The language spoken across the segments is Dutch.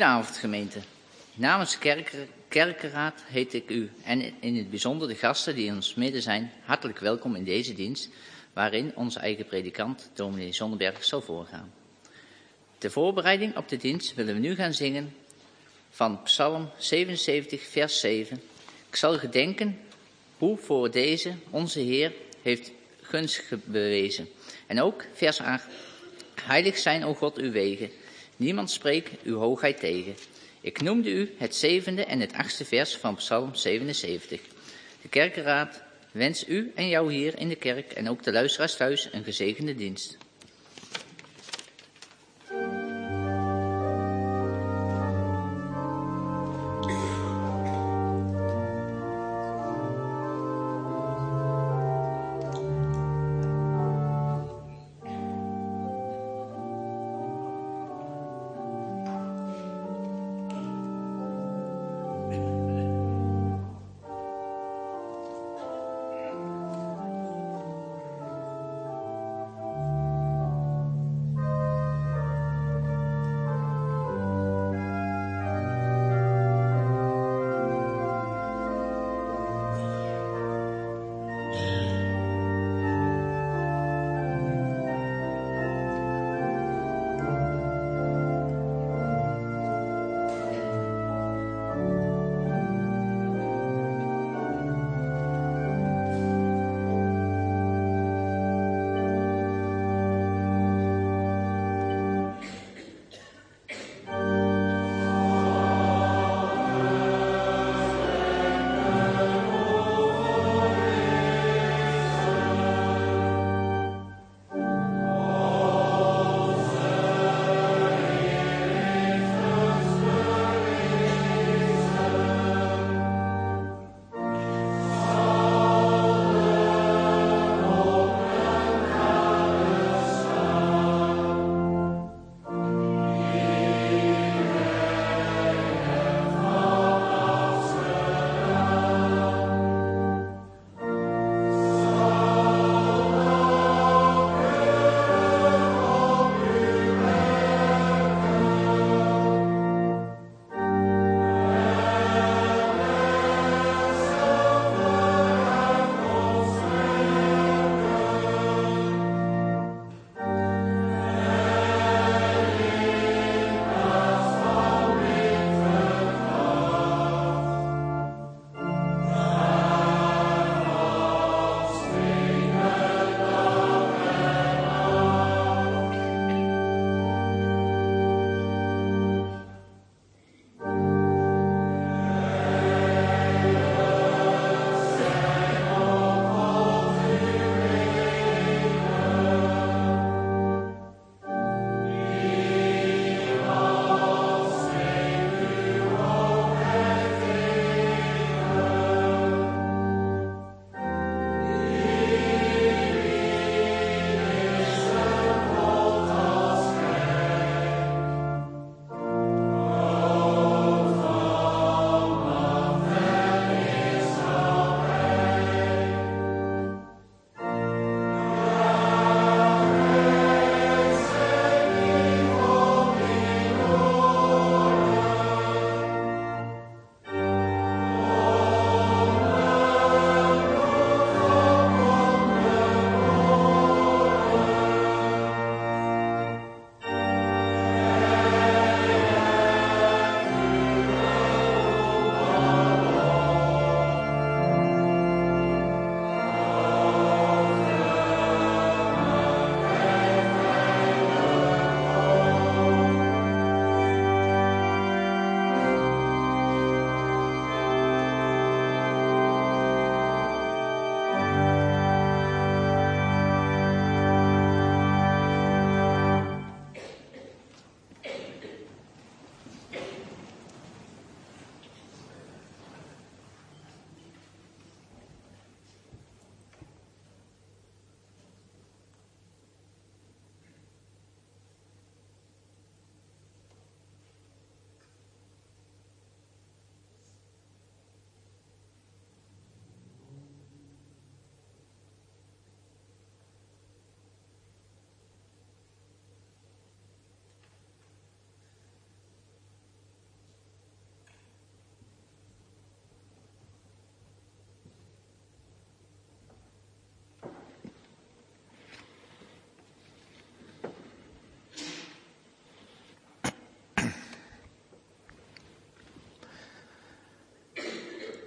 Goedenavond gemeente. Namens Kerkenraad heet ik u en in het bijzonder de gasten die in ons midden zijn hartelijk welkom in deze dienst waarin onze eigen predikant dominee Zonneberg zal voorgaan. Ter voorbereiding op de dienst willen we nu gaan zingen van Psalm 77 vers 7. Ik zal gedenken hoe voor deze onze Heer heeft gunst bewezen. En ook vers 8. Heilig zijn, o God, uw wegen. Niemand spreekt uw hoogheid tegen. Ik noemde u het 7e en het 8e vers van Psalm 77. De kerkenraad wenst u en jou hier in de kerk en ook de luisteraars thuis een gezegende dienst.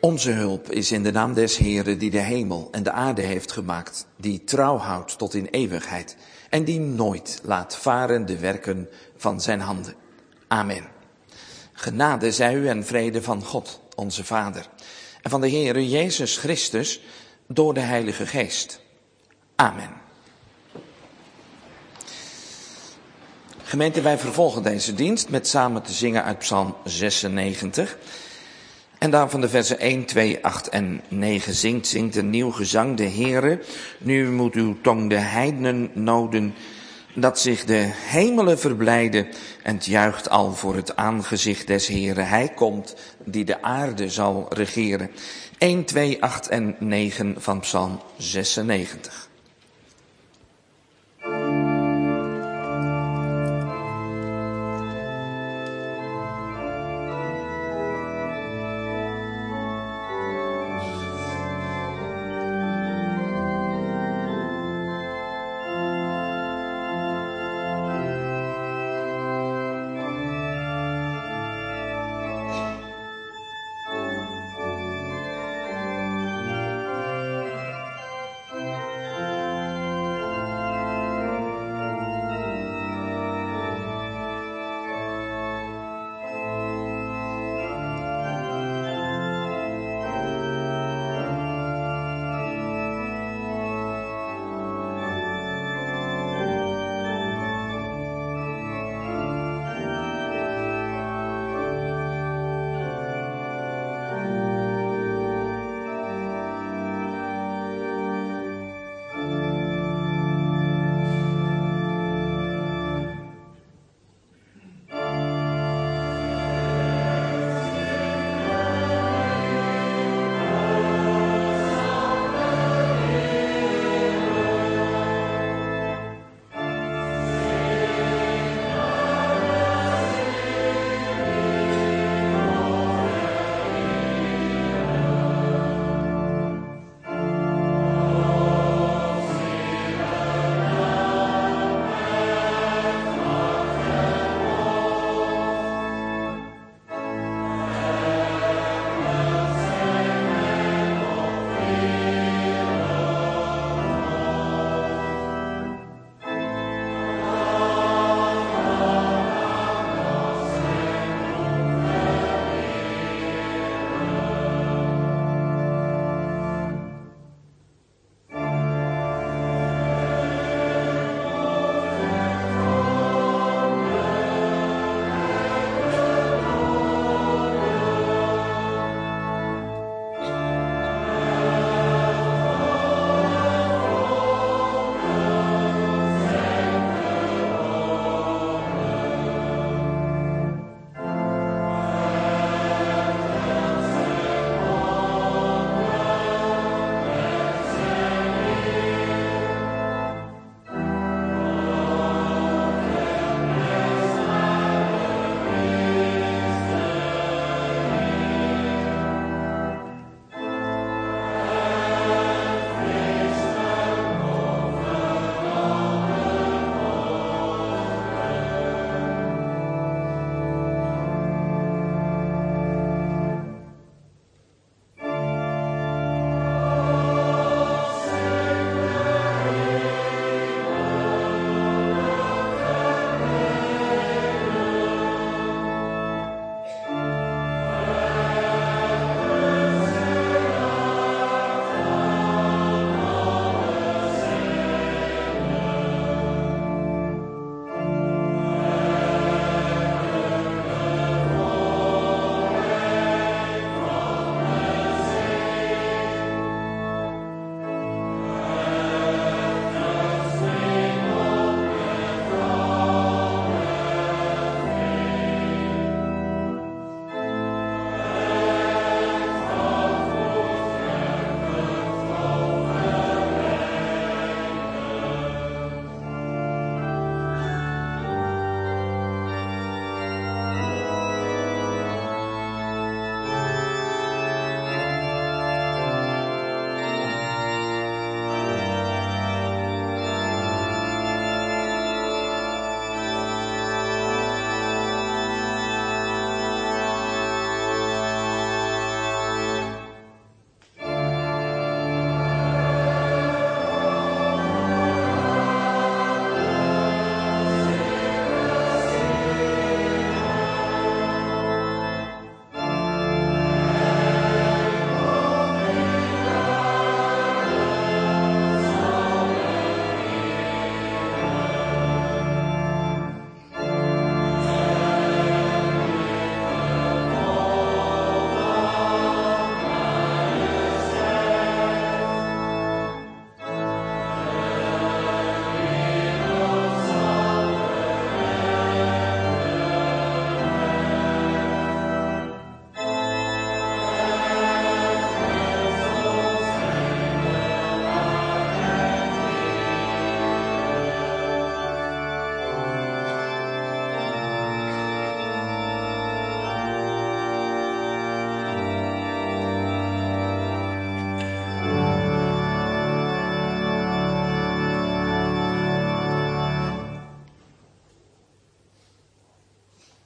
Onze hulp is in de naam des Heeren die de hemel en de aarde heeft gemaakt, die trouw houdt tot in eeuwigheid en die nooit laat varen de werken van zijn handen. Amen. Genade zij u en vrede van God, onze Vader, en van de Heere Jezus Christus door de Heilige Geest. Amen. Gemeente, wij vervolgen deze dienst met samen te zingen uit Psalm 96. En daarvan de versen 1, 2, 8 en 9 zingt een nieuw gezang de Heere. Nu moet uw tong de heidenen noden, dat zich de hemelen verblijden en het juicht al voor het aangezicht des Heeren. Hij komt die de aarde zal regeren. 1, 2, 8 en 9 van Psalm 96.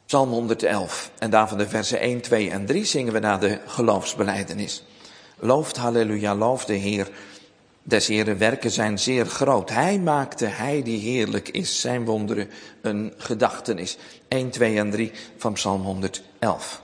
Psalm 111. En daarvan de versen 1, 2 en 3 zingen we naar de geloofsbelijdenis. Looft, halleluja, loof de Heer. Des Heeren werken zijn zeer groot. Hij maakte, hij die heerlijk is, zijn wonderen een gedachtenis. 1, 2 en 3 van Psalm 111.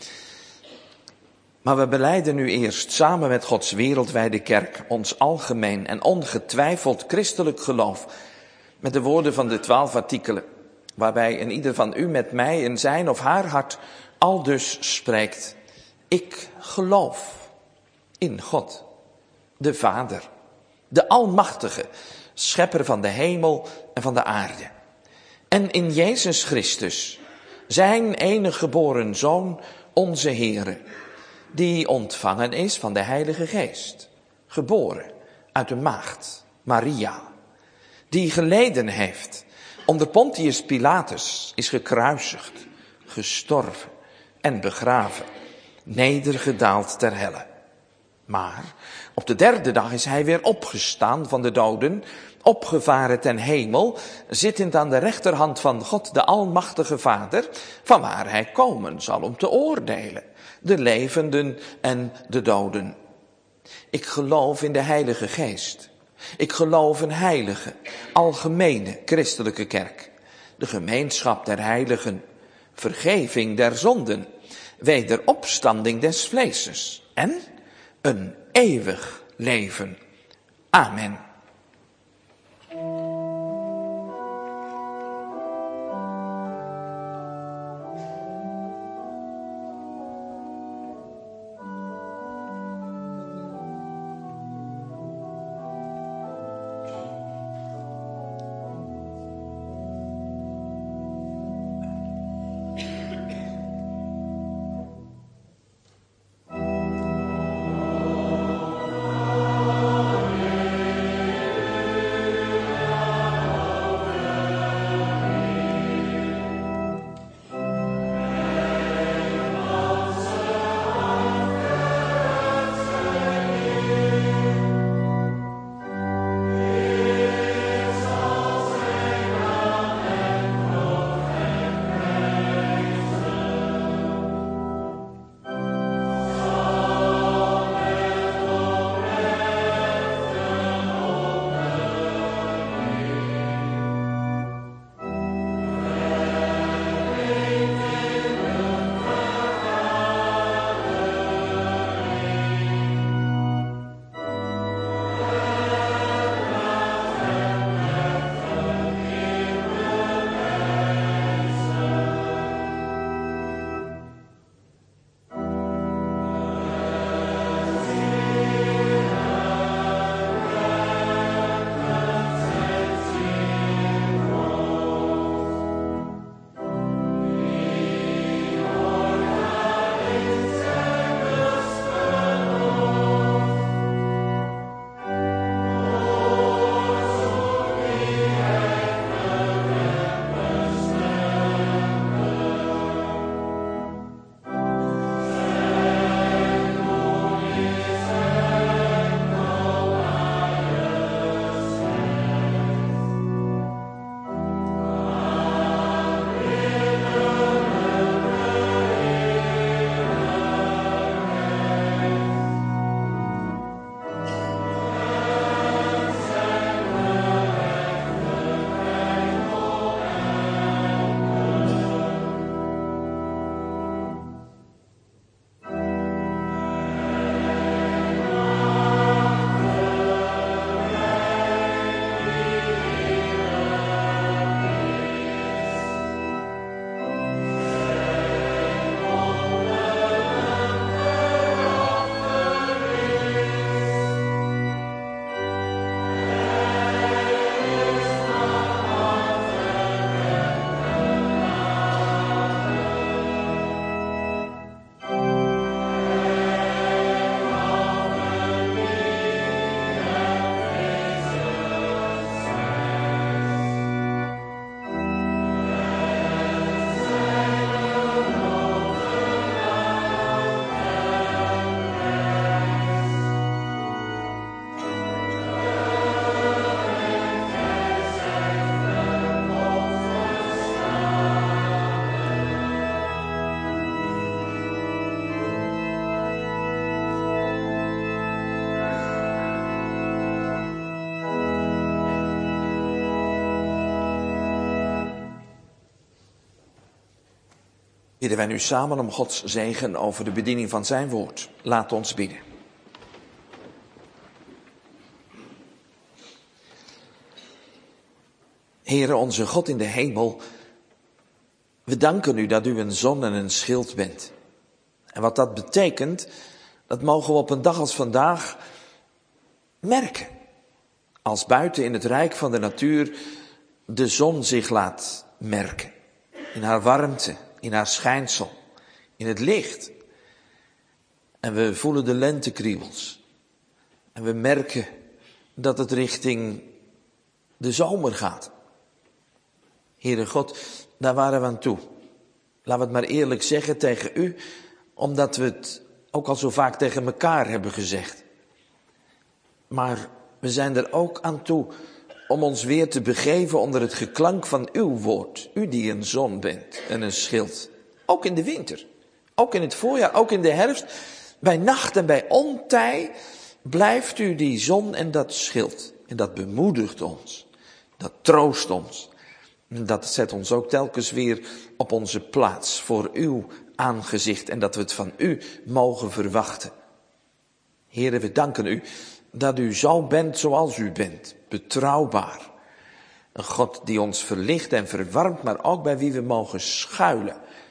Maar we belijden nu eerst samen met Gods wereldwijde kerk ons algemeen en ongetwijfeld christelijk geloof met de woorden van de 12 artikelen, waarbij een ieder van u met mij in zijn of haar hart aldus spreekt: ik geloof in God, de Vader, de Almachtige, schepper van de hemel en van de aarde. En in Jezus Christus, zijn enige geboren Zoon, onze Heere, die ontvangen is van de Heilige Geest, geboren uit de maagd Maria, die geleden heeft onder Pontius Pilatus, is gekruisigd, gestorven en begraven, nedergedaald ter helle. Maar op de derde dag is hij weer opgestaan van de doden, opgevaren ten hemel, zittend aan de rechterhand van God, de Almachtige Vader, vanwaar hij komen zal om te oordelen, de levenden en de doden. Ik geloof in de Heilige Geest. Ik geloof in heilige, algemene christelijke kerk, de gemeenschap der heiligen, vergeving der zonden, wederopstanding des vleeses en een eeuwig leven. Amen. bidden wij nu samen om Gods zegen over de bediening van zijn woord. Laat ons bidden. Heere, onze God in de hemel, we danken u dat u een zon en een schild bent. En wat dat betekent, dat mogen we op een dag als vandaag merken. Als buiten in het rijk van de natuur de zon zich laat merken. In haar warmte, in haar schijnsel, in het licht. En we voelen de lentekriebels. En we merken dat het richting de zomer gaat. Heere God, daar waren we aan toe. Laten we het maar eerlijk zeggen tegen u, omdat we het ook al zo vaak tegen elkaar hebben gezegd. Maar we zijn er ook aan toe om ons weer te begeven onder het geklank van uw woord. U die een zon bent en een schild. Ook in de winter, ook in het voorjaar, ook in de herfst. Bij nacht en bij ontij blijft u die zon en dat schild. En dat bemoedigt ons, dat troost ons. Dat zet ons ook telkens weer op onze plaats voor uw aangezicht en dat we het van u mogen verwachten. Heere, we danken u dat u zo bent zoals u bent, betrouwbaar. Een God die ons verlicht en verwarmt, maar ook bij wie we mogen schuilen.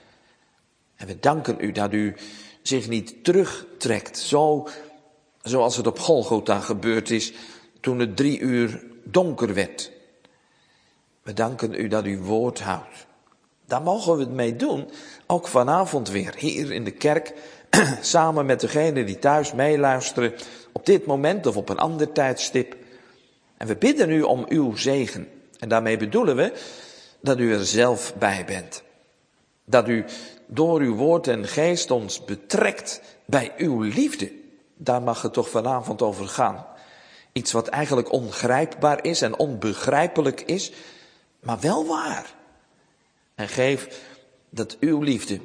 En we danken u dat u zich niet terugtrekt, zoals het op Golgotha gebeurd is toen het 3 uur donker werd. We danken u dat u woord houdt. Daar mogen we het mee doen, ook vanavond weer, hier in de kerk, samen met degenen die thuis meeluisteren, op dit moment of op een ander tijdstip. En we bidden u om uw zegen. En daarmee bedoelen we dat u er zelf bij bent. Dat u door uw woord en geest ons betrekt bij uw liefde. Daar mag het toch vanavond over gaan. Iets wat eigenlijk ongrijpbaar is en onbegrijpelijk is, maar wel waar. En geef dat uw liefde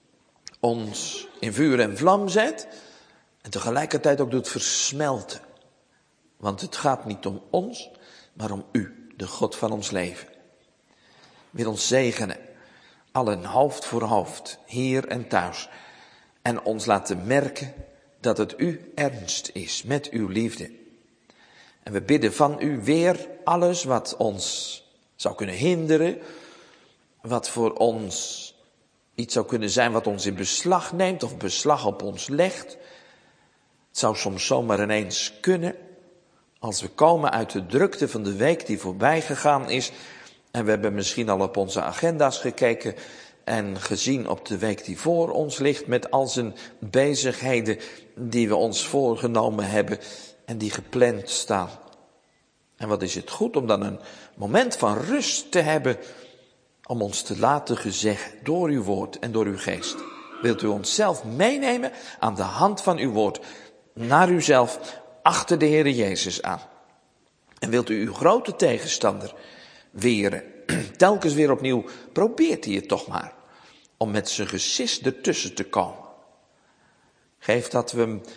ons in vuur en vlam zet en tegelijkertijd ook doet versmelten. Want het gaat niet om ons, maar om u, de God van ons leven. Wil ons zegenen, allen hoofd voor hoofd, hier en thuis. En ons laten merken dat het u ernst is met uw liefde. En we bidden van u weer alles wat ons zou kunnen hinderen, wat voor ons iets zou kunnen zijn wat ons in beslag neemt of beslag op ons legt. Het zou soms zomaar ineens kunnen, als we komen uit de drukte van de week die voorbij gegaan is, en we hebben misschien al op onze agenda's gekeken en gezien op de week die voor ons ligt met al zijn bezigheden die we ons voorgenomen hebben en die gepland staan. En wat is het goed om dan een moment van rust te hebben om ons te laten gezeggen door uw woord en door uw geest. Wilt u onszelf meenemen aan de hand van uw woord naar uzelf achter de Heere Jezus aan. En wilt u uw grote tegenstander weren. Telkens weer opnieuw probeert hij het toch maar om met zijn gesis ertussen te komen. Geef dat we hem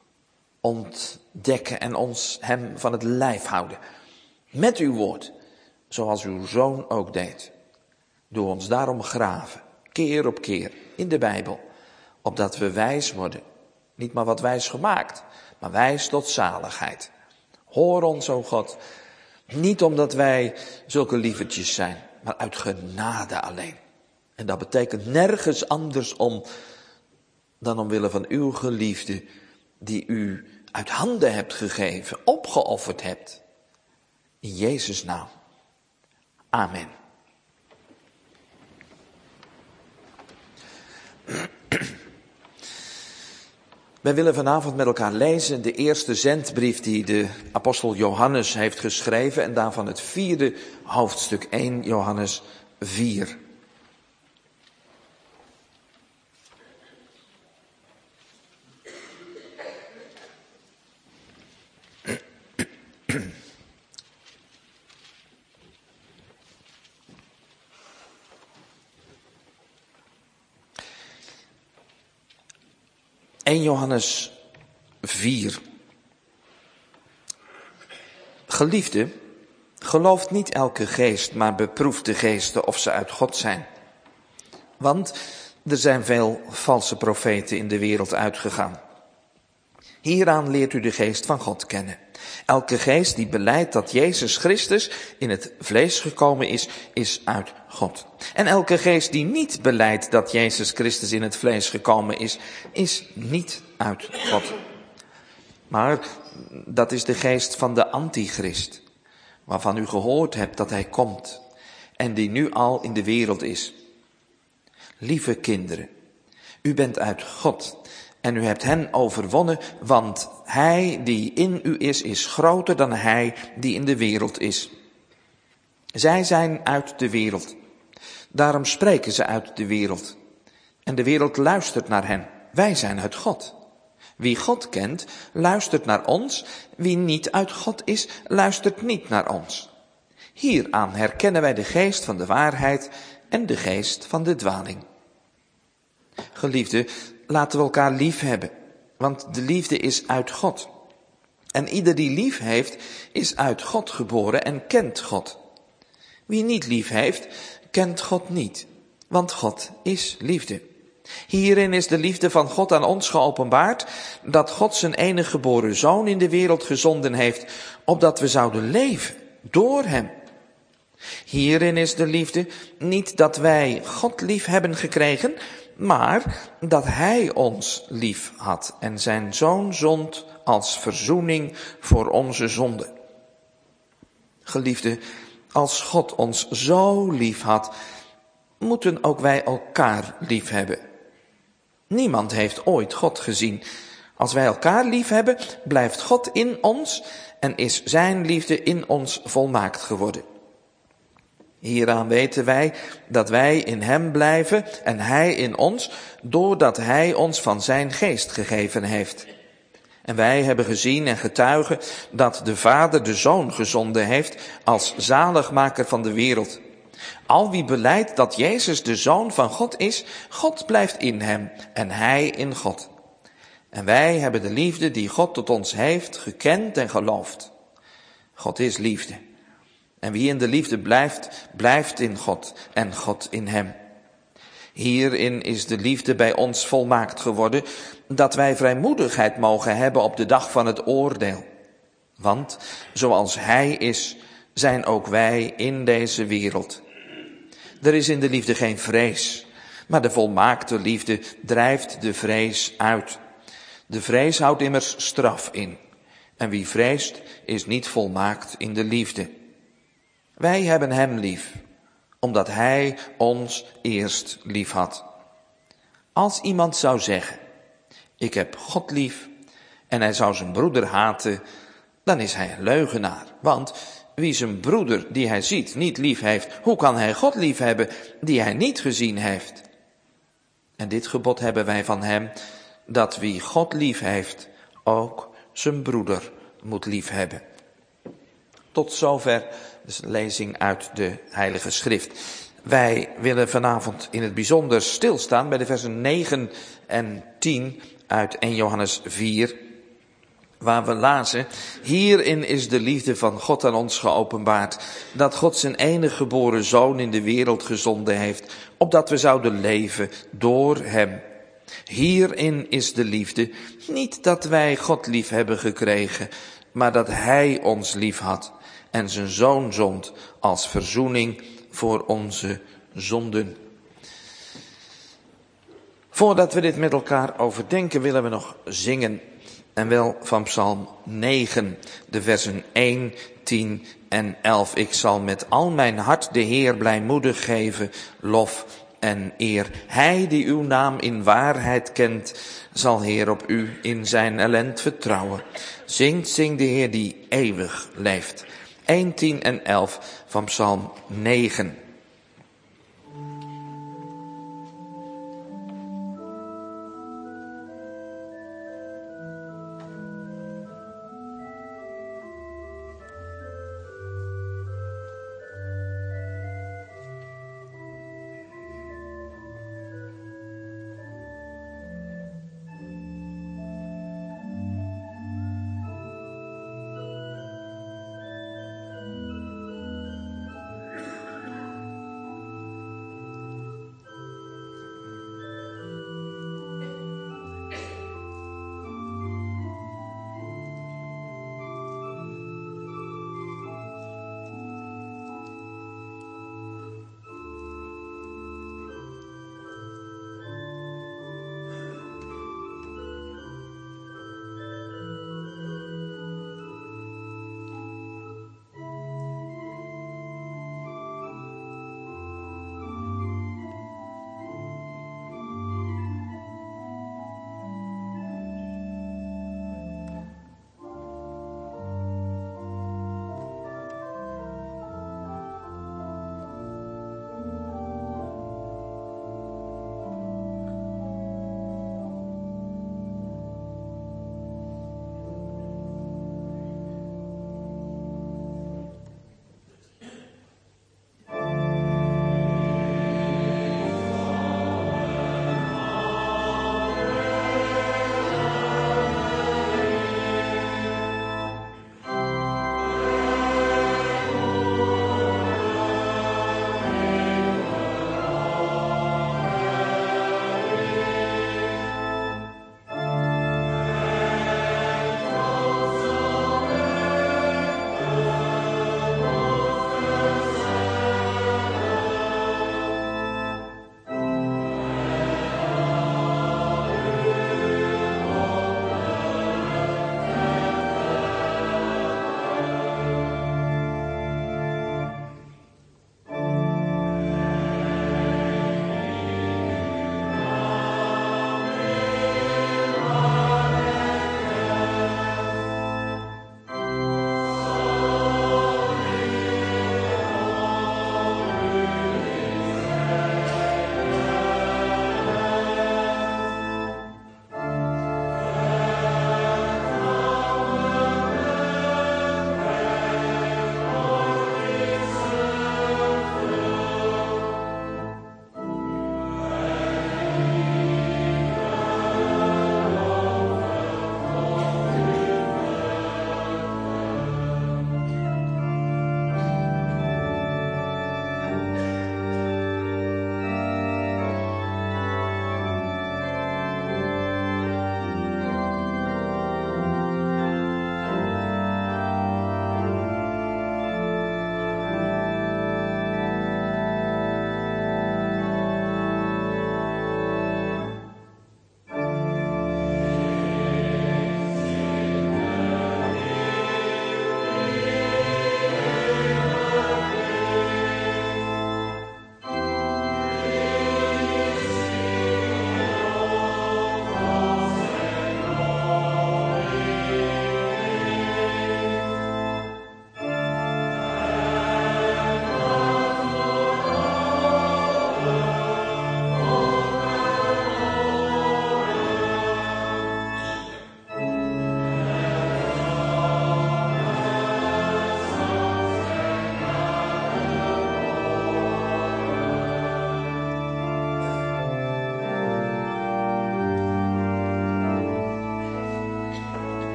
ontdekken en ons hem van het lijf houden. Met uw woord, zoals uw zoon ook deed. Doe ons daarom graven, keer op keer, in de Bijbel. Opdat we wijs worden. Niet maar wat wijs gemaakt, maar wijs tot zaligheid. Hoor ons, o God, niet omdat wij zulke lievertjes zijn, maar uit genade alleen. En dat betekent nergens anders om dan omwille van uw geliefde, die u uit handen hebt gegeven, opgeofferd hebt. In Jezus' naam. Amen. Wij willen vanavond met elkaar lezen de eerste zendbrief die de apostel Johannes heeft geschreven en daarvan het 4e hoofdstuk, 1 Johannes 4. Johannes 4. Geliefde, gelooft niet elke geest, maar beproef de geesten of ze uit God zijn. Want Er zijn veel valse profeten in de wereld uitgegaan. Hieraan leert u de geest van God kennen. Elke geest die belijdt dat Jezus Christus in het vlees gekomen is, is uit God. En elke geest die niet belijdt dat Jezus Christus in het vlees gekomen is niet uit God. Maar dat is de geest van de antichrist, waarvan u gehoord hebt dat hij komt en die nu al in de wereld is. Lieve kinderen, u bent uit God en u hebt hen overwonnen, want hij die in u is groter dan hij die in de wereld is. Zij zijn uit de wereld, daarom spreken ze uit de wereld. En de wereld luistert naar hen. Wij zijn uit God. Wie God kent, luistert naar ons. Wie niet uit God is, luistert niet naar ons. Hieraan herkennen wij de geest van de waarheid en de geest van de dwaling. Geliefden, laten we elkaar lief hebben, want de liefde is uit God. En ieder die lief heeft, is uit God geboren en kent God. Wie niet lief heeft, kent God niet, want God is liefde. Hierin is de liefde van God aan ons geopenbaard, dat God zijn enige geboren Zoon in de wereld gezonden heeft, opdat we zouden leven door hem. Hierin is de liefde niet dat wij God lief hebben gekregen, maar dat hij ons lief had en zijn Zoon zond als verzoening voor onze zonde. Geliefde, als God ons zo lief had, moeten ook wij elkaar lief hebben. Niemand heeft ooit God gezien. Als wij elkaar lief hebben, blijft God in ons en is zijn liefde in ons volmaakt geworden. Hieraan weten wij dat wij in hem blijven en hij in ons, doordat hij ons van zijn geest gegeven heeft. En wij hebben gezien en getuigen dat de Vader de Zoon gezonden heeft als zaligmaker van de wereld. Al wie belijdt dat Jezus de Zoon van God is, God blijft in hem en hij in God. En wij hebben de liefde die God tot ons heeft gekend en geloofd. God is liefde. En wie in de liefde blijft, blijft in God en God in hem. Hierin is de liefde bij ons volmaakt geworden, dat wij vrijmoedigheid mogen hebben op de dag van het oordeel. Want zoals hij is, zijn ook wij in deze wereld. Er is in de liefde geen vrees, maar de volmaakte liefde drijft de vrees uit. De vrees houdt immers straf in. En wie vreest, is niet volmaakt in de liefde. Wij hebben hem lief, omdat hij ons eerst lief had. Als iemand zou zeggen, ik heb God lief, en hij zou zijn broeder haten, dan is hij een leugenaar. Want wie zijn broeder die hij ziet niet lief heeft, hoe kan hij God lief hebben die hij niet gezien heeft? En dit gebod hebben wij van hem, dat wie God lief heeft, ook zijn broeder moet lief hebben. Tot zover dus een lezing uit de Heilige Schrift. Wij willen vanavond in het bijzonder stilstaan bij de versen 9 en 10 uit 1 Johannes 4, waar we lazen, hierin is de liefde van God aan ons geopenbaard, dat God zijn enige geboren Zoon in de wereld gezonden heeft, opdat we zouden leven door hem. Hierin is de liefde, niet dat wij God lief hebben gekregen, maar dat hij ons lief had en zijn Zoon zond als verzoening voor onze zonden. Voordat we dit met elkaar overdenken, willen we nog zingen. En wel van Psalm 9, de versen 1, 10 en 11. Ik zal met al mijn hart de Heer blijmoedig geven, lof en eer. Hij die uw naam in waarheid kent, zal Heer op u in zijn ellend vertrouwen. Zingt de Heer die eeuwig leeft. 1, 10 en 11 van Psalm 9.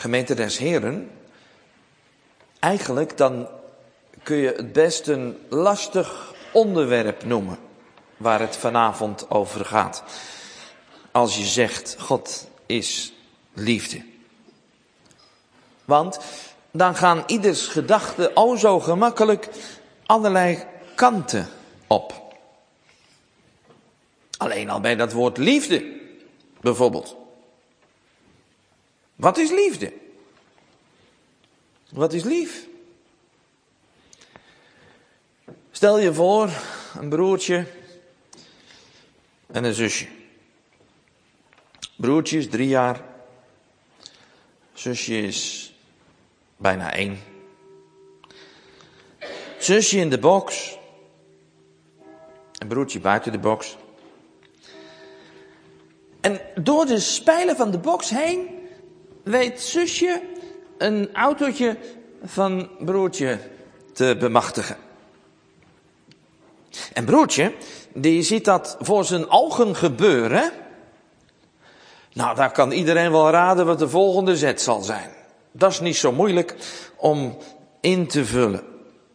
Gemeente des Heren, eigenlijk dan kun je het best een lastig onderwerp noemen waar het vanavond over gaat. Als je zegt, God is liefde. Want dan gaan ieders gedachten o zo gemakkelijk allerlei kanten op. Alleen al bij dat woord liefde, bijvoorbeeld. Wat is liefde? Wat is lief? Stel je voor, een broertje en een zusje. Broertje is 3 jaar. Zusje is bijna 1. Zusje in de box. En broertje buiten de box. En door de spijlen van de box heen weet zusje een autootje van broertje te bemachtigen. En broertje, die ziet dat voor zijn ogen gebeuren. Nou, daar kan iedereen wel raden wat de volgende zet zal zijn. Dat is niet zo moeilijk om in te vullen.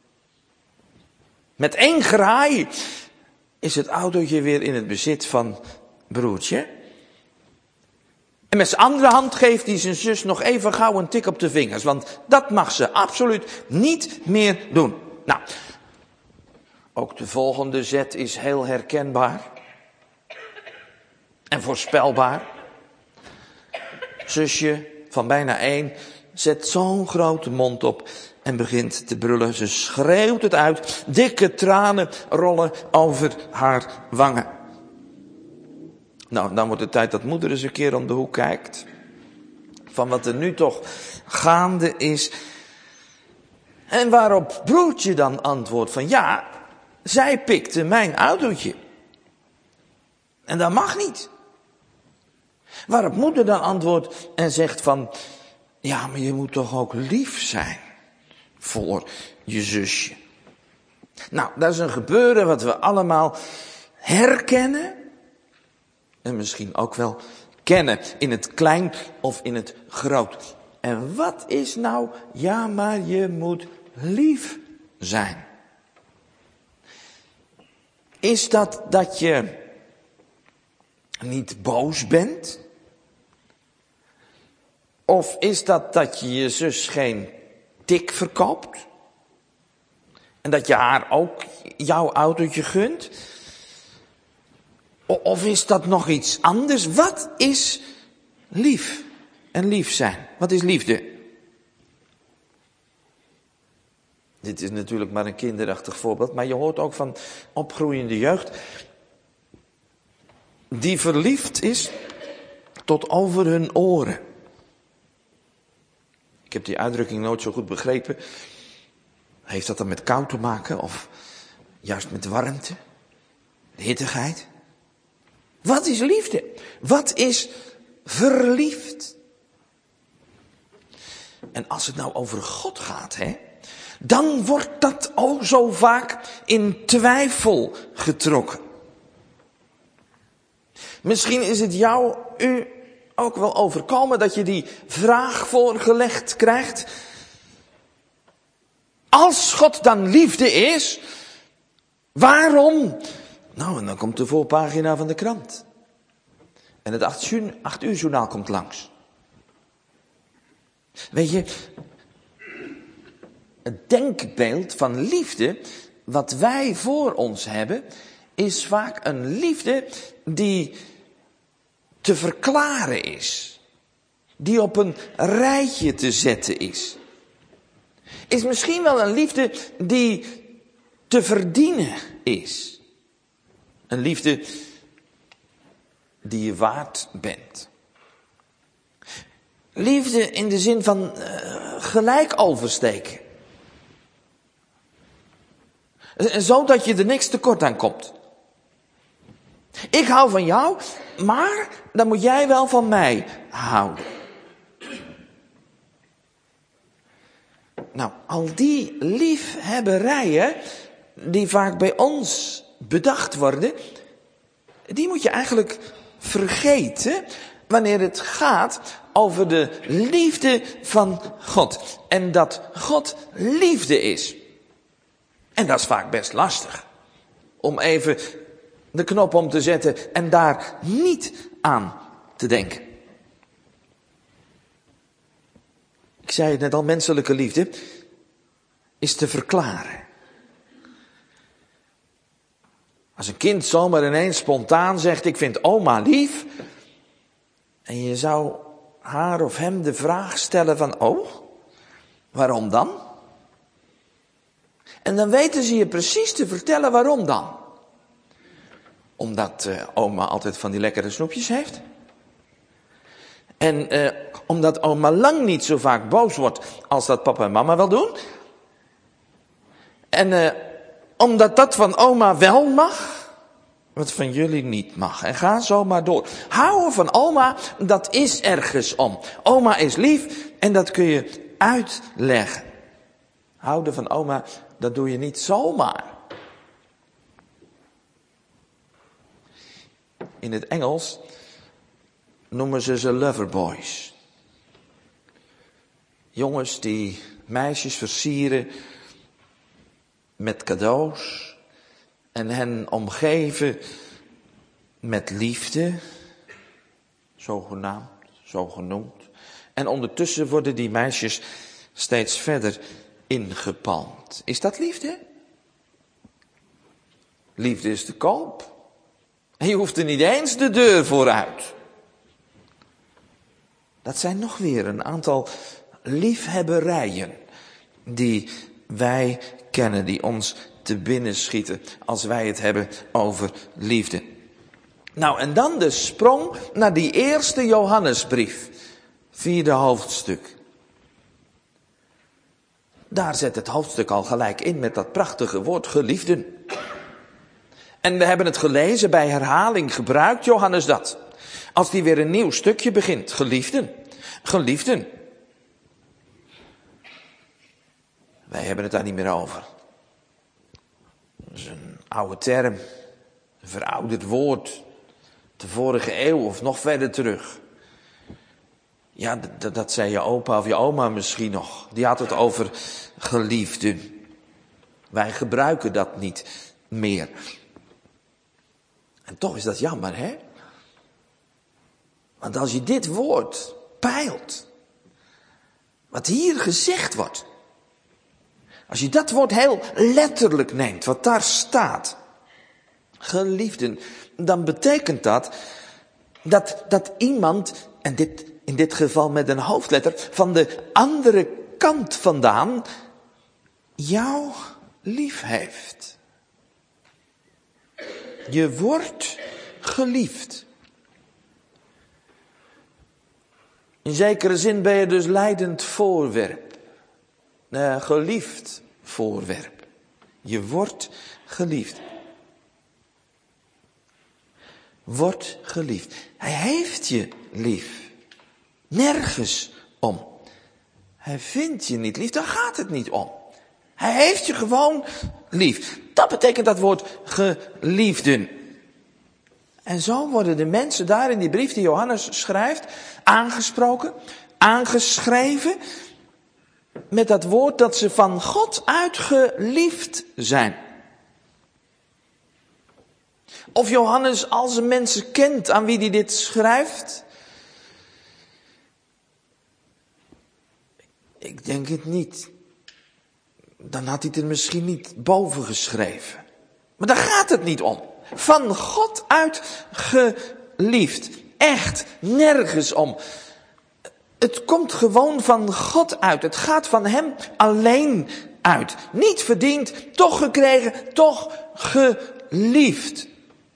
Met 1 graai is het autootje weer in het bezit van broertje. En met zijn andere hand geeft hij zijn zus nog even gauw een tik op de vingers. Want dat mag ze absoluut niet meer doen. Nou, ook de volgende zet is heel herkenbaar. En voorspelbaar. Zusje van bijna 1 zet zo'n grote mond op en begint te brullen. Ze schreeuwt het uit. Dikke tranen rollen over haar wangen. Nou, dan wordt het tijd dat moeder eens een keer om de hoek kijkt. Van wat er nu toch gaande is. En waarop broertje dan antwoordt van ja, zij pikte mijn autootje. En dat mag niet. Waarop moeder dan antwoordt en zegt van ja, maar je moet toch ook lief zijn voor je zusje. Nou, dat is een gebeuren wat we allemaal herkennen. En misschien ook wel kennen in het klein of in het groot. En wat is nou, ja maar je moet lief zijn. Is dat je niet boos bent? Of is dat je je zus geen tik verkoopt? En dat je haar ook jouw autootje gunt? Of is dat nog iets anders? Wat is lief en lief zijn? Wat is liefde? Dit is natuurlijk maar een kinderachtig voorbeeld, maar je hoort ook van opgroeiende jeugd die verliefd is tot over hun oren. Ik heb die uitdrukking nooit zo goed begrepen. Heeft dat dan met kou te maken of juist met warmte? De hittigheid? Wat is liefde? Wat is verliefd? En als het nou over God gaat, dan wordt dat ook zo vaak in twijfel getrokken. Misschien is het u ook wel overkomen dat je die vraag voorgelegd krijgt. Als God dan liefde is, waarom? Nou, en dan komt de voorpagina van de krant. En het 8 uur journaal komt langs. Weet je, het denkbeeld van liefde wat wij voor ons hebben, is vaak een liefde die te verklaren is. Die op een rijtje te zetten is. Is misschien wel een liefde die te verdienen is. Een liefde die je waard bent. Liefde in de zin van gelijk oversteken. Zodat je er niks tekort aan komt. Ik hou van jou, maar dan moet jij wel van mij houden. Nou, al die liefhebberijen die vaak bij ons bedacht worden, die moet je eigenlijk vergeten wanneer het gaat over de liefde van God. En dat God liefde is. En dat is vaak best lastig. Om even de knop om te zetten en daar niet aan te denken. Ik zei het net al, menselijke liefde is te verklaren. Als een kind zomaar ineens spontaan zegt, ik vind oma lief. En je zou haar of hem de vraag stellen van, oh, waarom dan? En dan weten ze je precies te vertellen waarom dan. Omdat oma altijd van die lekkere snoepjes heeft. En omdat oma lang niet zo vaak boos wordt als dat papa en mama wel doen. En omdat dat van oma wel mag, wat van jullie niet mag. En ga zo maar door. Houden van oma, dat is ergens om. Oma is lief en dat kun je uitleggen. Houden van oma, dat doe je niet zomaar. In het Engels noemen ze loverboys. Jongens die meisjes versieren met cadeaus en hen omgeven met liefde, zogenaamd, zo genoemd. En ondertussen worden die meisjes steeds verder ingepalmd. Is dat liefde? Liefde is te koop. En je hoeft er niet eens de deur vooruit. Dat zijn nog weer een aantal liefhebberijen die wij kennen, die ons te binnen schieten als wij het hebben over liefde. Nou, en dan de sprong naar die eerste Johannesbrief, 4e hoofdstuk. Daar zet het hoofdstuk al gelijk in met dat prachtige woord geliefden. En we hebben het gelezen, bij herhaling gebruikt Johannes dat. Als die weer een nieuw stukje begint, geliefden, geliefden. Wij hebben het daar niet meer over. Dat is een oude term, een verouderd woord, de vorige eeuw of nog verder terug. Ja, dat zei je opa of je oma misschien nog. Die had het over geliefden. Wij gebruiken dat niet meer. En toch is dat jammer, hè? Want als je dit woord peilt, wat hier gezegd wordt, als je dat woord heel letterlijk neemt, wat daar staat, geliefden, dan betekent dat iemand, en in dit geval met een hoofdletter, van de andere kant vandaan jou lief heeft. Je wordt geliefd. In zekere zin ben je dus lijdend voorwerp. Geliefd voorwerp. Je wordt geliefd. Wordt geliefd. Hij heeft je lief. Nergens om. Hij vindt je niet lief, daar gaat het niet om. Hij heeft je gewoon lief. Dat betekent dat woord geliefden. En zo worden de mensen daar in die brief die Johannes schrijft, aangesproken, aangeschreven, met dat woord dat ze van God uit geliefd zijn. Of Johannes al zijn mensen kent aan wie hij dit schrijft? Ik denk het niet. Dan had hij het er misschien niet boven geschreven. Maar daar gaat het niet om. Van God uit geliefd. Echt, nergens om. Het komt gewoon van God uit. Het gaat van hem alleen uit. Niet verdiend, toch gekregen, toch geliefd.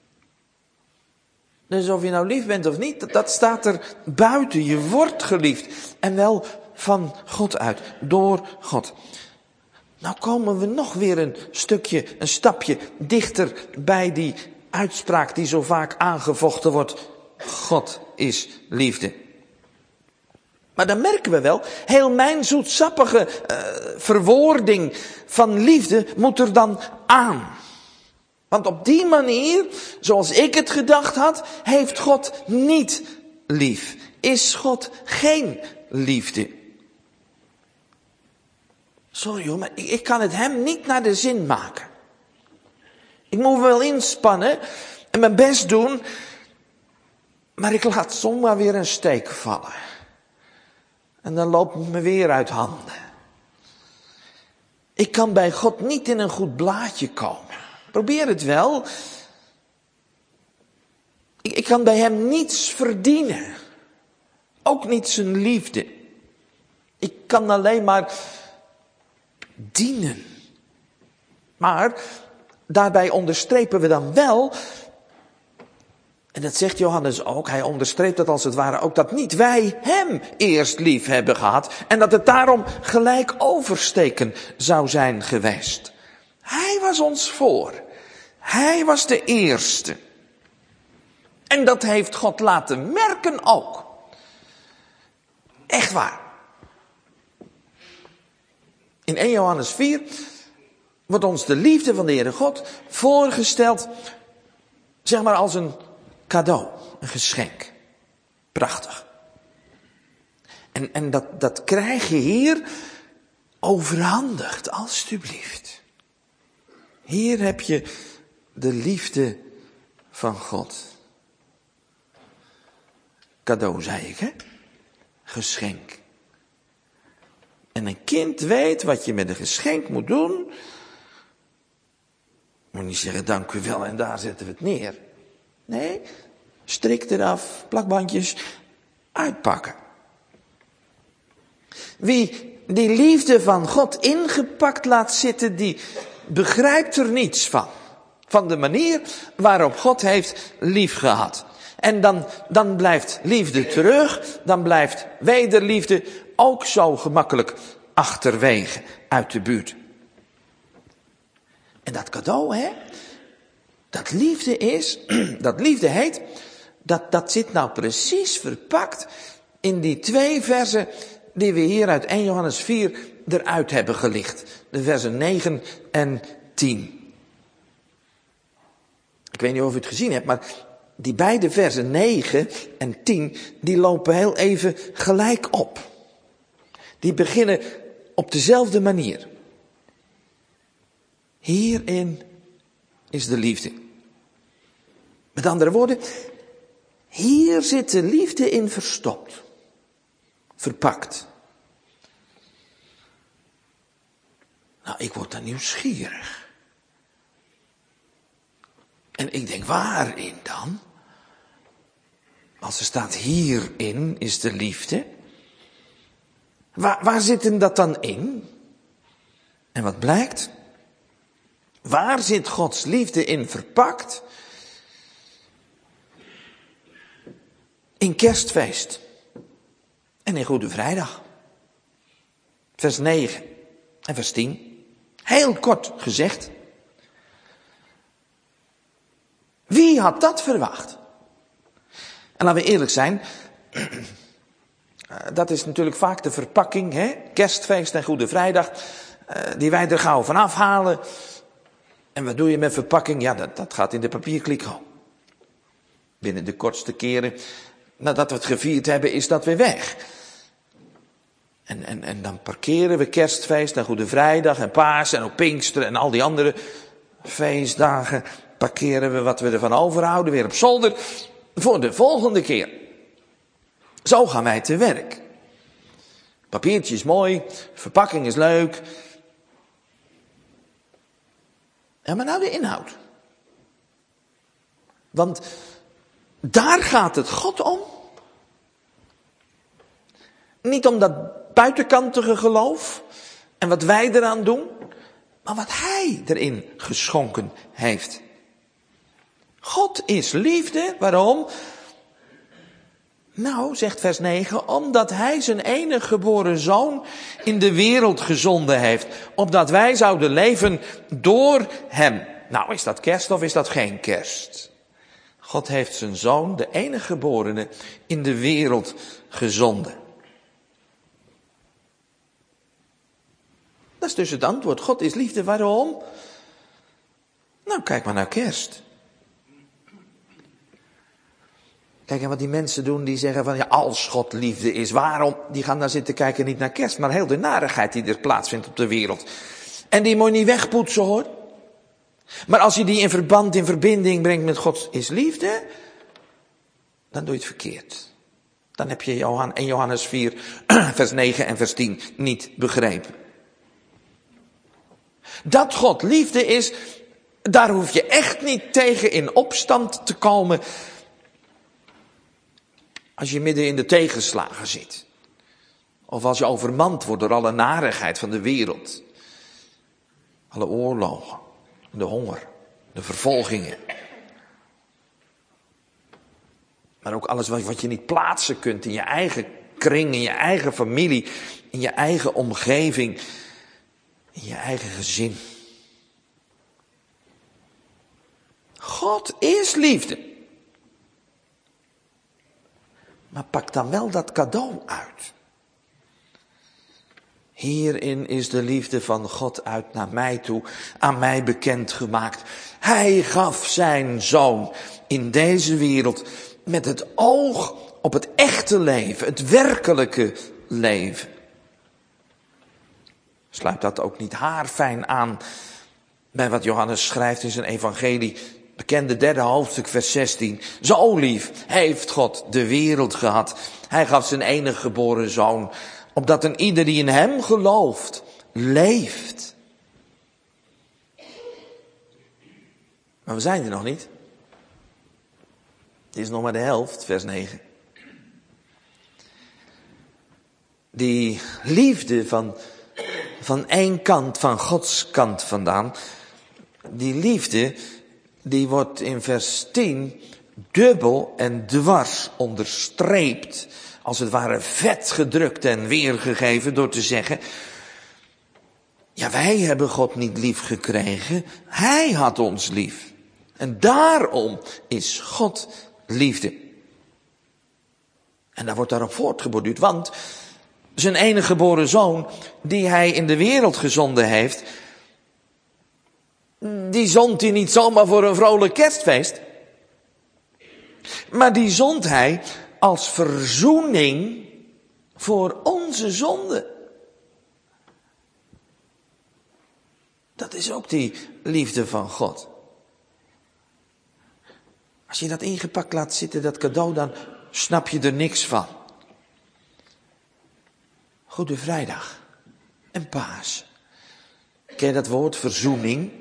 Dus of je nou lief bent of niet, dat staat er buiten. Je wordt geliefd. En wel van God uit. Door God. Nou komen we nog weer een stapje dichter bij die uitspraak die zo vaak aangevochten wordt. God is liefde. Maar dan merken we wel, heel mijn zoetsappige verwoording van liefde moet er dan aan. Want op die manier, zoals ik het gedacht had, heeft God niet lief? Is God geen liefde? Sorry hoor, maar ik kan het hem niet naar de zin maken. Ik moet me wel inspannen en mijn best doen, maar ik laat zomaar weer een steek vallen. En dan loopt het me weer uit handen. Ik kan bij God niet in een goed blaadje komen. Probeer het wel. Ik kan bij hem niets verdienen. Ook niet zijn liefde. Ik kan alleen maar dienen. Maar daarbij onderstrepen we dan wel, en dat zegt Johannes ook, hij onderstreept dat als het ware ook, dat niet wij hem eerst lief hebben gehad en dat het daarom gelijk oversteken zou zijn geweest. Hij was ons voor. Hij was de eerste. En dat heeft God laten merken ook. Echt waar. In 1 Johannes 4 wordt ons de liefde van de Heere God voorgesteld, zeg maar als een cadeau, een geschenk. Prachtig. En dat krijg je hier overhandigd, alstublieft. Hier heb je de liefde van God. Cadeau, zei ik, hè? Geschenk. En een kind weet wat je met een geschenk moet doen. Moet niet zeggen, dank u wel, en daar zetten we het neer. Nee, strik eraf, plakbandjes, uitpakken. Wie die liefde van God ingepakt laat zitten, die begrijpt er niets van. Van de manier waarop God heeft lief gehad. En dan blijft liefde terug, dan blijft wederliefde ook zo gemakkelijk achterwege, uit de buurt. En dat cadeau, hè, dat liefde heet, dat zit nou precies verpakt in die 2 versen die we hier uit 1 Johannes 4 eruit hebben gelicht. De versen 9 en 10. Ik weet niet of u het gezien hebt, maar die beide versen 9 en 10, die lopen heel even gelijk op. Die beginnen op dezelfde manier. Hierin is de liefde. Met andere woorden, hier zit de liefde in verstopt. Verpakt. Nou, ik word dan nieuwsgierig. En ik denk, waarin dan? Als er staat, hierin is de liefde. Waar zit hem dat dan in? En wat blijkt? Waar zit Gods liefde in verpakt? In Kerstfeest. En in Goede Vrijdag. Vers 9 en vers 10. Heel kort gezegd. Wie had dat verwacht? En laten we eerlijk zijn. Dat is natuurlijk vaak de verpakking, hè? Kerstfeest en Goede Vrijdag. Die wij er gauw van afhalen. En wat doe je met verpakking? Ja, dat gaat in de papierkliko. Binnen de kortste keren nadat we het gevierd hebben, is dat weer weg. En dan parkeren we Kerstfeest en Goede Vrijdag en Paas en ook Pinksteren en al die andere feestdagen. Parkeren we wat we ervan overhouden weer op zolder voor de volgende keer. Zo gaan wij te werk. Papiertje is mooi, verpakking is leuk. Ja, maar nou de inhoud. Want daar gaat het God om. Niet om dat buitenkantige geloof en wat wij eraan doen, maar wat Hij erin geschonken heeft. God is liefde, waarom? Nou, zegt vers 9, omdat Hij zijn enige geboren Zoon in de wereld gezonden heeft, opdat wij zouden leven door Hem. Nou, is dat kerst of is dat geen kerst? God heeft zijn Zoon, de enige geborene, in de wereld gezonden. Dat is dus het antwoord. God is liefde, waarom? Nou, kijk maar naar kerst. Kijk, en wat die mensen doen, die zeggen van, ja, als God liefde is, waarom? Die gaan daar zitten kijken niet naar kerst, maar heel de narigheid die er plaatsvindt op de wereld. En die moet je niet wegpoetsen, hoor. Maar als je die in verbinding brengt met God is liefde, dan doe je het verkeerd. Dan heb je in Johannes 4, vers 9 en vers 10 niet begrepen. Dat God liefde is, daar hoef je echt niet tegen in opstand te komen. Als je midden in de tegenslagen zit. Of als je overmand wordt door alle narigheid van de wereld. Alle oorlogen, de honger, de vervolgingen. Maar ook alles wat je niet plaatsen kunt in je eigen kring, in je eigen familie, in je eigen omgeving, in je eigen gezin. God is liefde. Maar pak dan wel dat cadeau uit. Hierin is de liefde van God uit naar mij toe, aan mij bekendgemaakt. Hij gaf zijn zoon in deze wereld met het oog op het echte leven, het werkelijke leven. Sluit dat ook niet haarfijn aan bij wat Johannes schrijft in zijn evangelie, bekende 3e hoofdstuk, vers 16. Zo lief heeft God de wereld gehad. Hij gaf zijn enige geboren zoon, opdat een ieder die in hem gelooft, leeft. Maar we zijn er nog niet. Het is nog maar de helft, vers 9. Die liefde van één kant, van Gods kant vandaan, die liefde, die wordt in vers 10 dubbel en dwars onderstreept, als het ware vet gedrukt en weergegeven door te zeggen, ja, wij hebben God niet lief gekregen, Hij had ons lief. En daarom is God liefde. En daar wordt daarop voortgeborduurd, want zijn enige geboren zoon, die Hij in de wereld gezonden heeft, die zond Hij niet zomaar voor een vrolijk kerstfeest. Maar die zond Hij als verzoening voor onze zonde. Dat is ook die liefde van God. Als je dat ingepakt laat zitten, dat cadeau, dan snap je er niks van. Goede Vrijdag en Paas. Ken je dat woord verzoening?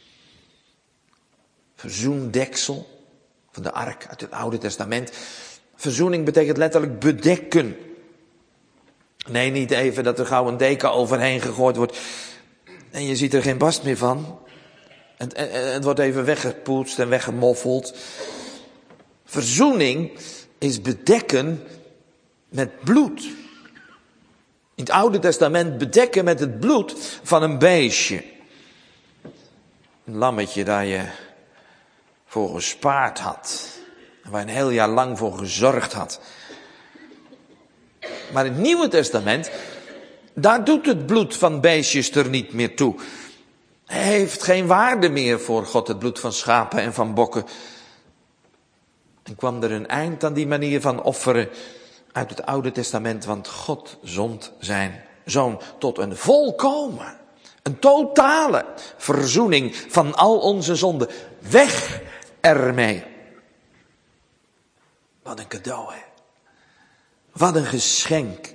Verzoendeksel van de ark uit het Oude Testament. Verzoening betekent letterlijk bedekken. Nee, niet even dat er gauw een deken overheen gegooid wordt en je ziet er geen barst meer van. Het wordt even weggepoetst en weggemoffeld. Verzoening is bedekken met bloed. In het Oude Testament bedekken met het bloed van een beestje. Een lammetje daar je voor gespaard had. Waar je een heel jaar lang voor gezorgd had. Maar in het Nieuwe Testament, daar doet het bloed van beestjes er niet meer toe. Hij heeft geen waarde meer voor God, het bloed van schapen en van bokken. En kwam er een eind aan die manier van offeren uit het Oude Testament, want God zond zijn zoon tot een volkomen, een totale verzoening van al onze zonden. Weg ermee. Wat een cadeau, hè. Wat een geschenk.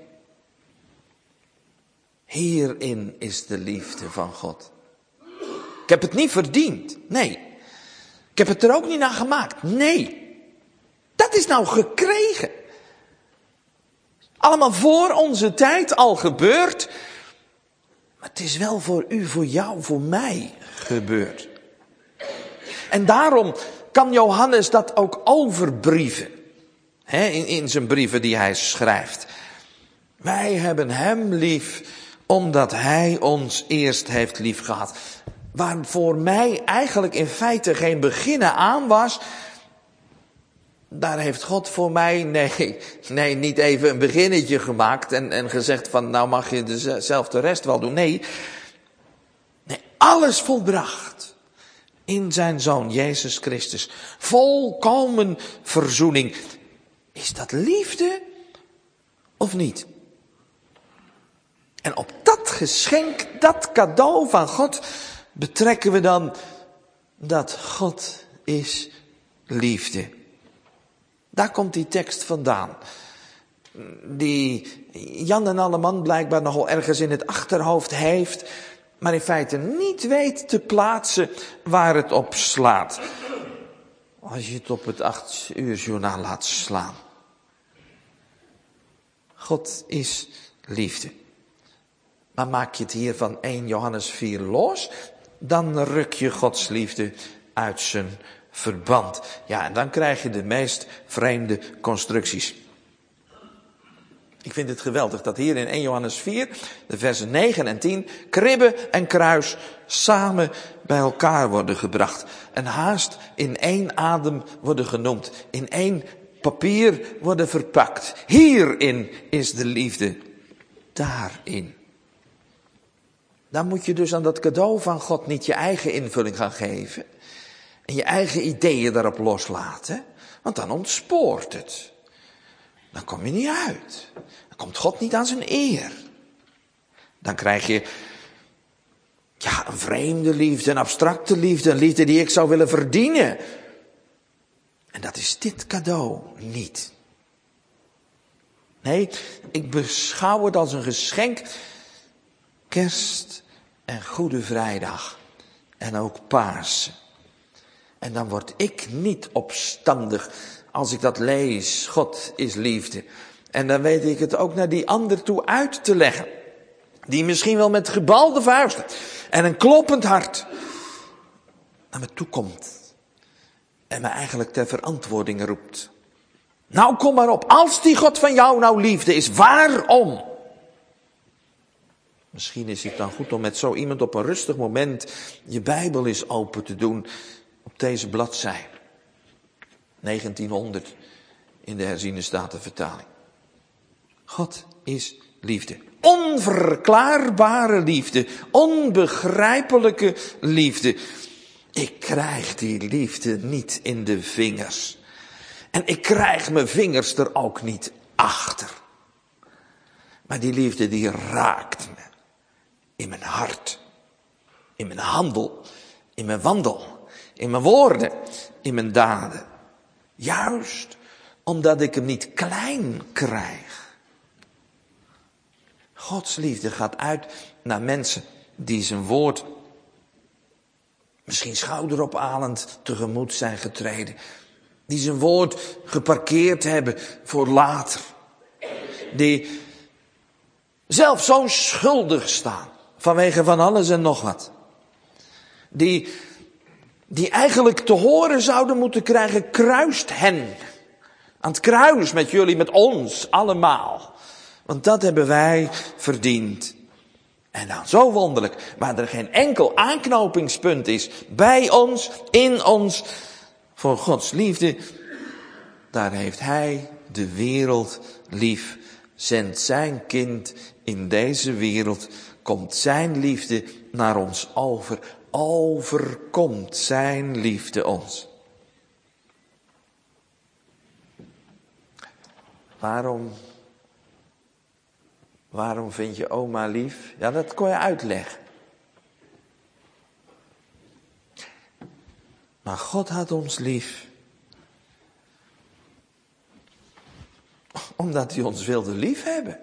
Hierin is de liefde van God. Ik heb het niet verdiend. Nee. Ik heb het er ook niet naar gemaakt. Nee. Dat is nou gekregen. Allemaal voor onze tijd al gebeurd. Maar het is wel voor u, voor jou, voor mij gebeurd. En daarom kan Johannes dat ook overbrieven. In zijn brieven die hij schrijft. Wij hebben hem lief, omdat hij ons eerst heeft lief gehad. Waar voor mij eigenlijk in feite geen beginnen aan was. Daar heeft God voor mij, nee, niet even een beginnetje gemaakt en gezegd van nou mag je zelf de rest wel doen. Nee, alles volbracht in zijn Zoon Jezus Christus. Volkomen verzoening. Is dat liefde of niet? En op dat geschenk, dat cadeau van God, betrekken we dan dat God is liefde. Daar komt die tekst vandaan. Die Jan en Alleman blijkbaar nogal ergens in het achterhoofd heeft, maar in feite niet weet te plaatsen waar het op slaat. Als je het op het 8-uur-journaal laat slaan. God is liefde. Maar maak je het hier van 1 Johannes 4 los, dan ruk je Gods liefde uit zijn verband. Ja, en dan krijg je de meest vreemde constructies. Ik vind het geweldig dat hier in 1 Johannes 4, de versen 9 en 10, kribbe en kruis samen bij elkaar worden gebracht. En haast in 1 adem worden genoemd. In 1 papier worden verpakt. Hierin is de liefde. Daarin. Dan moet je dus aan dat cadeau van God niet je eigen invulling gaan geven. En je eigen ideeën daarop loslaten. Want dan ontspoort het. Dan kom je niet uit. Dan komt God niet aan zijn eer. Dan krijg je een vreemde liefde, een abstracte liefde, een liefde die ik zou willen verdienen. En dat is dit cadeau niet. Nee, ik beschouw het als een geschenk. Kerst en Goede Vrijdag. En ook Pasen. En dan word ik niet opstandig als ik dat lees. God is liefde. En dan weet ik het ook naar die ander toe uit te leggen. Die misschien wel met gebalde vuisten en een kloppend hart naar me toe komt. En me eigenlijk ter verantwoording roept. Nou, kom maar op. Als die God van jou nou liefde is, waarom? Misschien is het dan goed om met zo iemand op een rustig moment je Bijbel eens open te doen op deze bladzij. 1900 in de herziene statenvertaling. God is liefde. Onverklaarbare liefde. Onbegrijpelijke liefde. Ik krijg die liefde niet in de vingers. En ik krijg mijn vingers er ook niet achter. Maar die liefde die raakt me. In mijn hart. In mijn handel. In mijn wandel. In mijn woorden. In mijn daden. Juist omdat ik hem niet klein krijg. Gods liefde gaat uit naar mensen die zijn woord misschien schouderophalend tegemoet zijn getreden. Die zijn woord geparkeerd hebben voor later. Die zelf zo schuldig staan vanwege van alles en nog wat. Die eigenlijk te horen zouden moeten krijgen, kruist hen. Aan het kruis met jullie, met ons, allemaal. Want dat hebben wij verdiend. En dan zo wonderlijk, waar er geen enkel aanknopingspunt is bij ons, in ons, voor Gods liefde. Daar heeft Hij de wereld lief, zendt zijn kind in deze wereld, komt zijn liefde naar ons over, overkomt zijn liefde ons. Waarom vind je oma lief? Ja, dat kon je uitleggen. Maar God had ons lief. Omdat hij ons wilde lief hebben.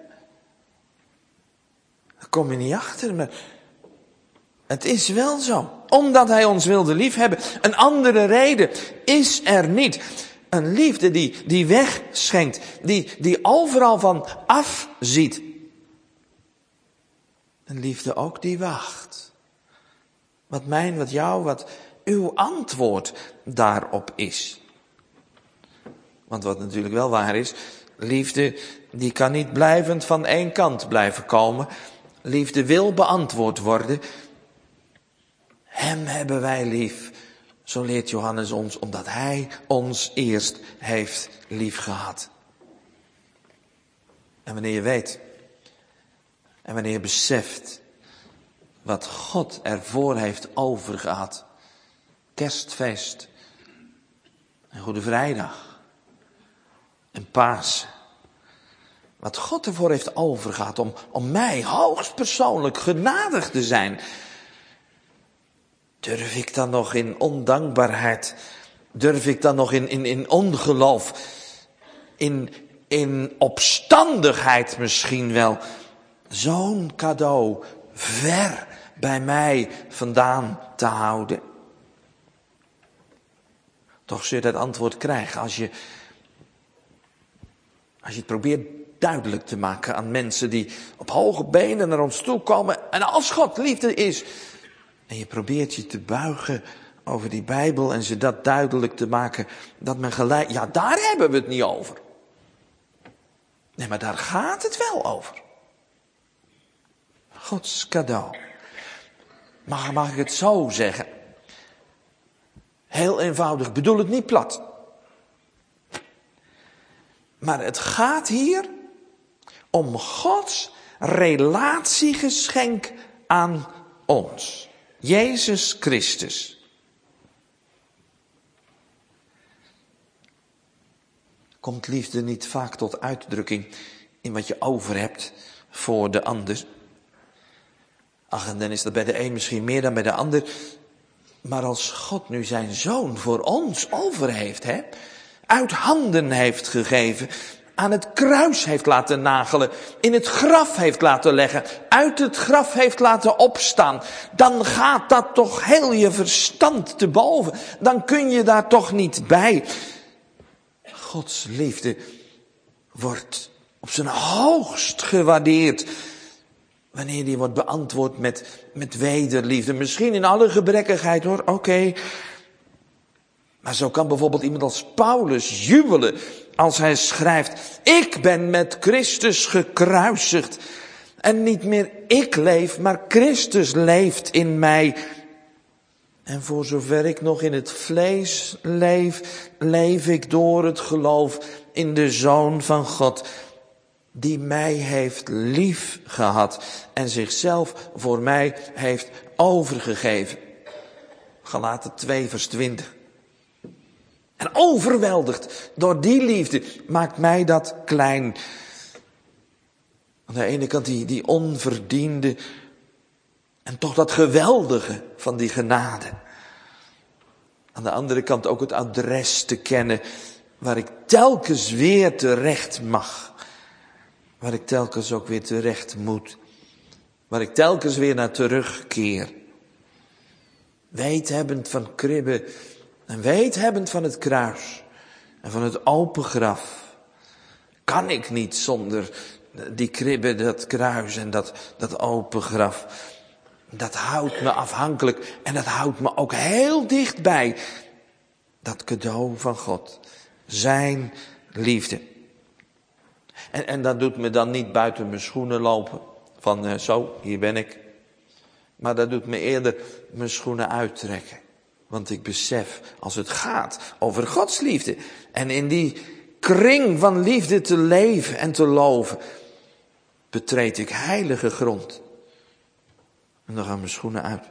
Daar kom je niet achter, maar het is wel zo. Omdat hij ons wilde lief hebben. Een andere reden is er niet. Een liefde die wegschenkt. Die overal van afziet. Een liefde ook die wacht. Wat mijn, wat jou, wat uw antwoord daarop is. Want wat natuurlijk wel waar is, liefde die kan niet blijvend van één kant blijven komen. Liefde wil beantwoord worden. Hem hebben wij lief, zo leert Johannes ons, omdat hij ons eerst heeft lief gehad. En wanneer je weet, en wanneer je beseft wat God ervoor heeft overgehad, Kerstfeest en Goede Vrijdag, en Pasen. Wat God ervoor heeft overgehad om mij hoogstpersoonlijk genadig te zijn. Durf ik dan nog in ondankbaarheid? Durf ik dan nog in ongeloof? In opstandigheid misschien wel? Zo'n cadeau ver bij mij vandaan te houden? Toch zul je dat antwoord krijgen als je het probeert duidelijk te maken aan mensen die op hoge benen naar ons toe komen. En als God liefde is. En je probeert je te buigen over die Bijbel en ze dat duidelijk te maken. Dat men gelijk, ja, daar hebben we het niet over. Nee, maar daar gaat het wel over. Gods cadeau. Mag ik het zo zeggen? Heel eenvoudig, bedoel het niet plat. Maar het gaat hier om Gods relatiegeschenk aan ons. Jezus Christus. Komt liefde niet vaak tot uitdrukking in wat je over hebt voor de ander? Ach, en dan is dat bij de een misschien meer dan bij de ander. Maar als God nu zijn zoon voor ons over heeft, uit handen heeft gegeven, aan het kruis heeft laten nagelen, in het graf heeft laten leggen, uit het graf heeft laten opstaan, dan gaat dat toch heel je verstand te boven. Dan kun je daar toch niet bij. Gods liefde wordt op zijn hoogst gewaardeerd wanneer die wordt beantwoord met wederliefde. Misschien in alle gebrekkigheid hoor, oké. Maar zo kan bijvoorbeeld iemand als Paulus jubelen als hij schrijft: ik ben met Christus gekruisigd. En niet meer ik leef, maar Christus leeft in mij. En voor zover ik nog in het vlees leef, leef ik door het geloof in de Zoon van God, die mij heeft lief gehad en zichzelf voor mij heeft overgegeven. Galaten 2 vers 20. En overweldigd door die liefde maakt mij dat klein. Aan de ene kant die onverdiende en toch dat geweldige van die genade. Aan de andere kant ook het adres te kennen waar ik telkens weer terecht mag. Waar ik telkens ook weer terecht moet. Waar ik telkens weer naar terugkeer. Weten van kribben en weten van het kruis en van het open graf. Kan ik niet zonder die kribben, dat kruis en dat open graf. Dat houdt me afhankelijk en dat houdt me ook heel dichtbij. Dat cadeau van God. Zijn liefde. En dat doet me dan niet buiten mijn schoenen lopen. Van zo, hier ben ik. Maar dat doet me eerder mijn schoenen uittrekken. Want ik besef, als het gaat over Gods liefde. En in die kring van liefde te leven en te loven. Betreed ik heilige grond. En dan gaan mijn schoenen uit.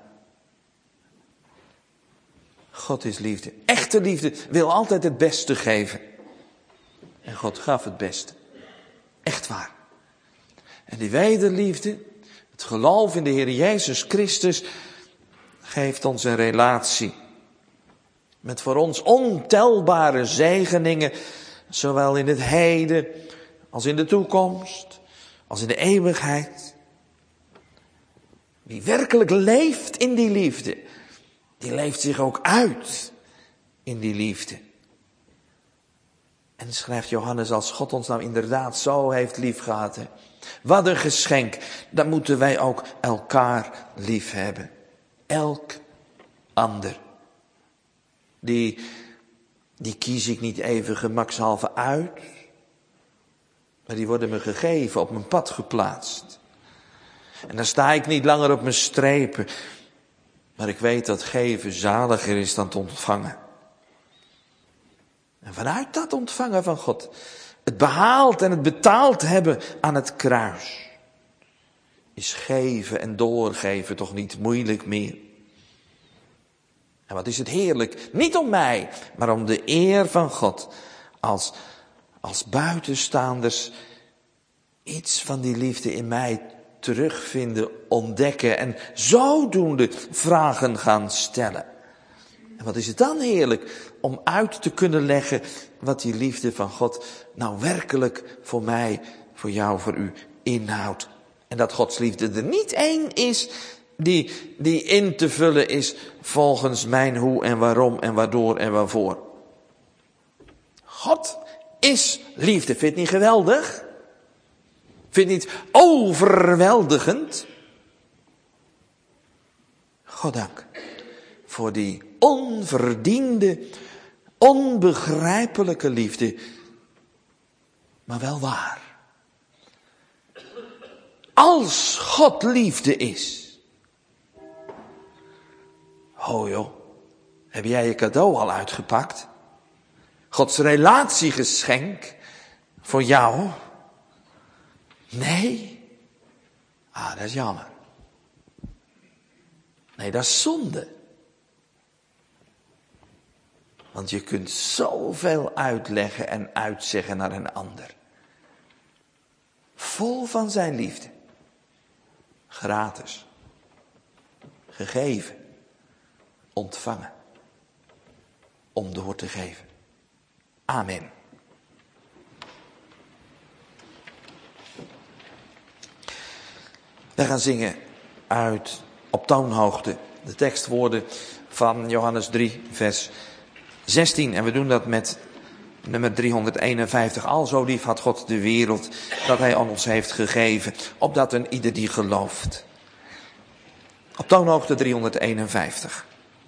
God is liefde. Echte liefde wil altijd het beste geven. En God gaf het beste. Echt waar. En die wederliefde, het geloof in de Heer Jezus Christus, geeft ons een relatie. Met voor ons ontelbare zegeningen, zowel in het heden, als in de toekomst, als in de eeuwigheid. Wie werkelijk leeft in die liefde, die leeft zich ook uit in die liefde. En schrijft Johannes, als God ons nou inderdaad zo heeft liefgehad, wat een geschenk, dan moeten wij ook elkaar lief hebben. Elk ander. Die kies ik niet even gemakshalve uit, maar die worden me gegeven, op mijn pad geplaatst. En dan sta ik niet langer op mijn strepen, maar ik weet dat geven zaliger is dan te ontvangen. En vanuit dat ontvangen van God, het behaald en het betaald hebben aan het kruis, is geven en doorgeven toch niet moeilijk meer. En wat is het heerlijk, niet om mij, maar om de eer van God, als als buitenstaanders iets van die liefde in mij terugvinden, ontdekken en zodoende vragen gaan stellen. En wat is het dan heerlijk om uit te kunnen leggen wat die liefde van God nou werkelijk voor mij, voor jou, voor u inhoudt. En dat Gods liefde er niet één is die in te vullen is volgens mijn hoe en waarom en waardoor en waarvoor. God is liefde. Vind je het niet geweldig? Vind je het niet overweldigend? God dank voor die onverdiende, onbegrijpelijke liefde, maar wel waar. Als God liefde is. Oh joh, heb jij je cadeau al uitgepakt? Gods relatiegeschenk voor jou? Nee? Ah, dat is jammer. Nee, dat is zonde. Want je kunt zoveel uitleggen en uitzeggen naar een ander. Vol van zijn liefde. Gratis. Gegeven. Ontvangen. Om door te geven. Amen. We gaan zingen uit op toonhoogte de tekstwoorden van Johannes 3 vers 16. En we doen dat met nummer 351. Al zo lief had God de wereld dat hij aan ons heeft gegeven, opdat een ieder die gelooft. Op toonhoogte 351.